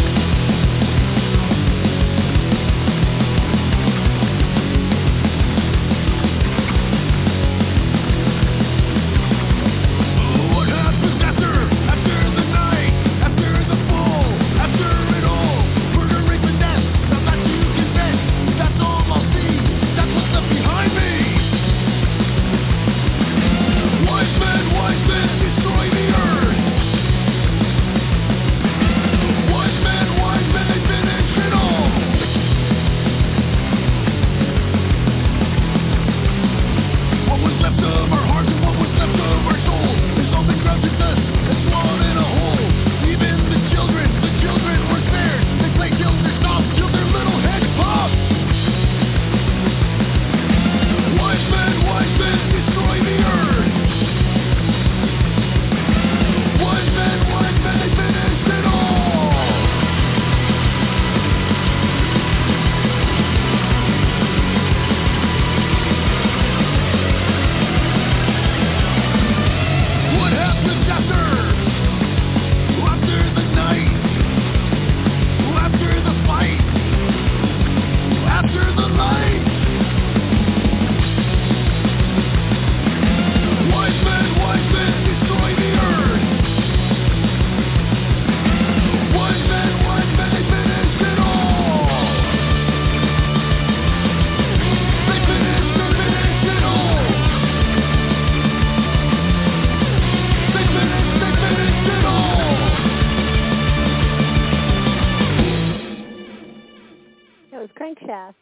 Crankshaft.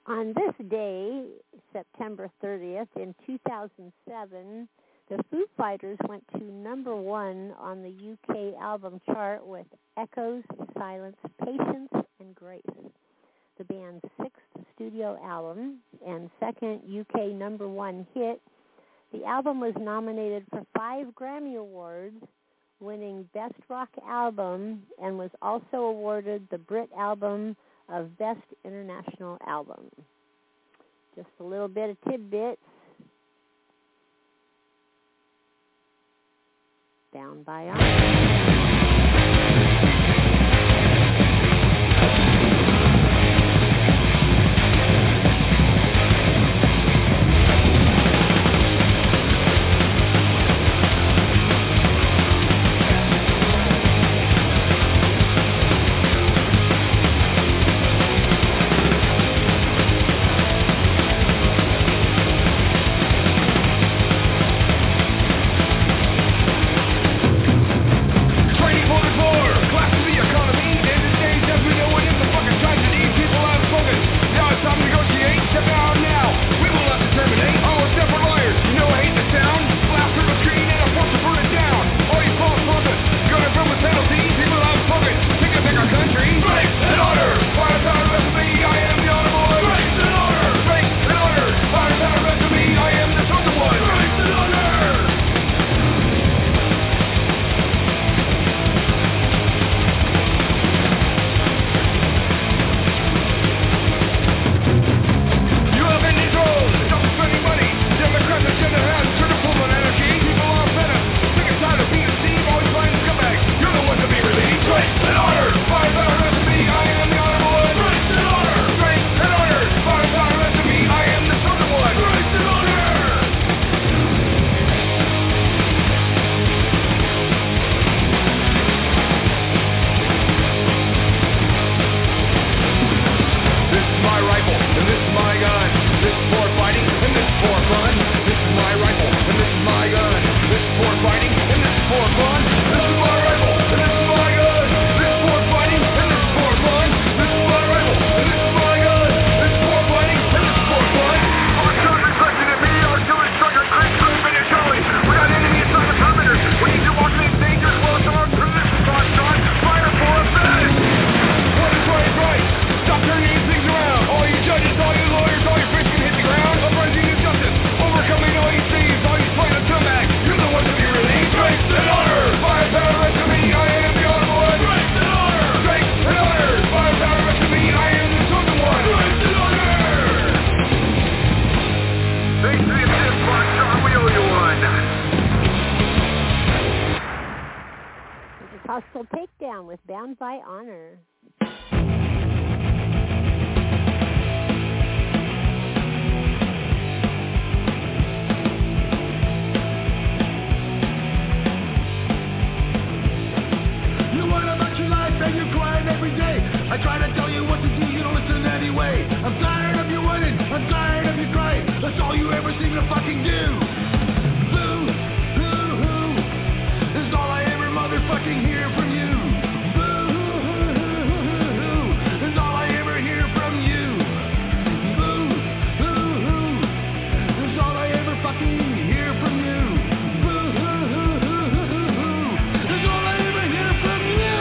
On this day, September 30th, in 2007, the Foo Fighters went to number 1 on the UK album chart with Echoes, Silence, Patience, and Grace, the band's 6th studio album and 2nd UK number 1 hit. The album was nominated for 5 Grammy Awards, winning Best Rock Album, and was also awarded the Brit Album of Best International Album. Just a little bit of tidbits. Down by Honor. Hostile Takedown with Bound by Honor. You learn about your life and you're crying every day. I try to tell you what to do, you don't listen anyway. I'm tired of you winning, I'm tired of you crying. That's all you ever seem to fucking do. Boo, hoo, hoo. That's all I ever motherfucking hear from you. Boo, hoo, hoo, hoo. That's all I ever hear from you. Boo, hoo, hoo. That's all I ever fucking hear from you. Boo, hoo, hoo, hoo, hoo. That's all I ever hear from you.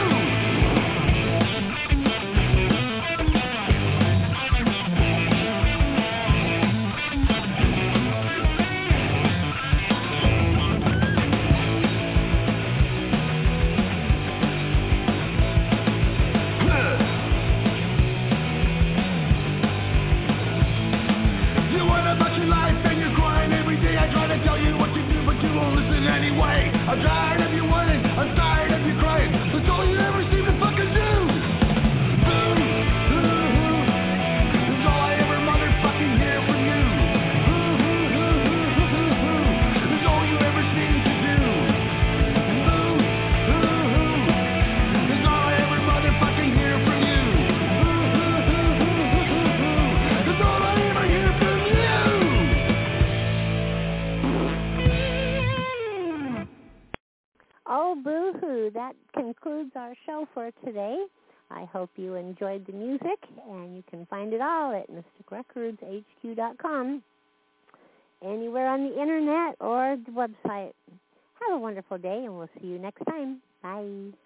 You went about your life and you're crying every day. I try to tell you what to do, but you won't listen anyway. I'm tired of you winning, I'm tired of you crying. That's all you ever seem to fucking do. Boo, hoo, hoo. That's all I ever motherfucking hear from you. Boo, hoo, hoo, hoo, hoo, hoo. That's all you ever seem to do. Boo, hoo, hoo. That's all I ever motherfucking hear from you. Boo, hoo, hoo, hoo, hoo, hoo. That's all I ever hear from you. Oh, boo-hoo. That concludes our show for today. I hope you enjoyed the music, and you can find it all at mysticrecordshq.com, anywhere on the internet or the website. Have a wonderful day, and we'll see you next time. Bye.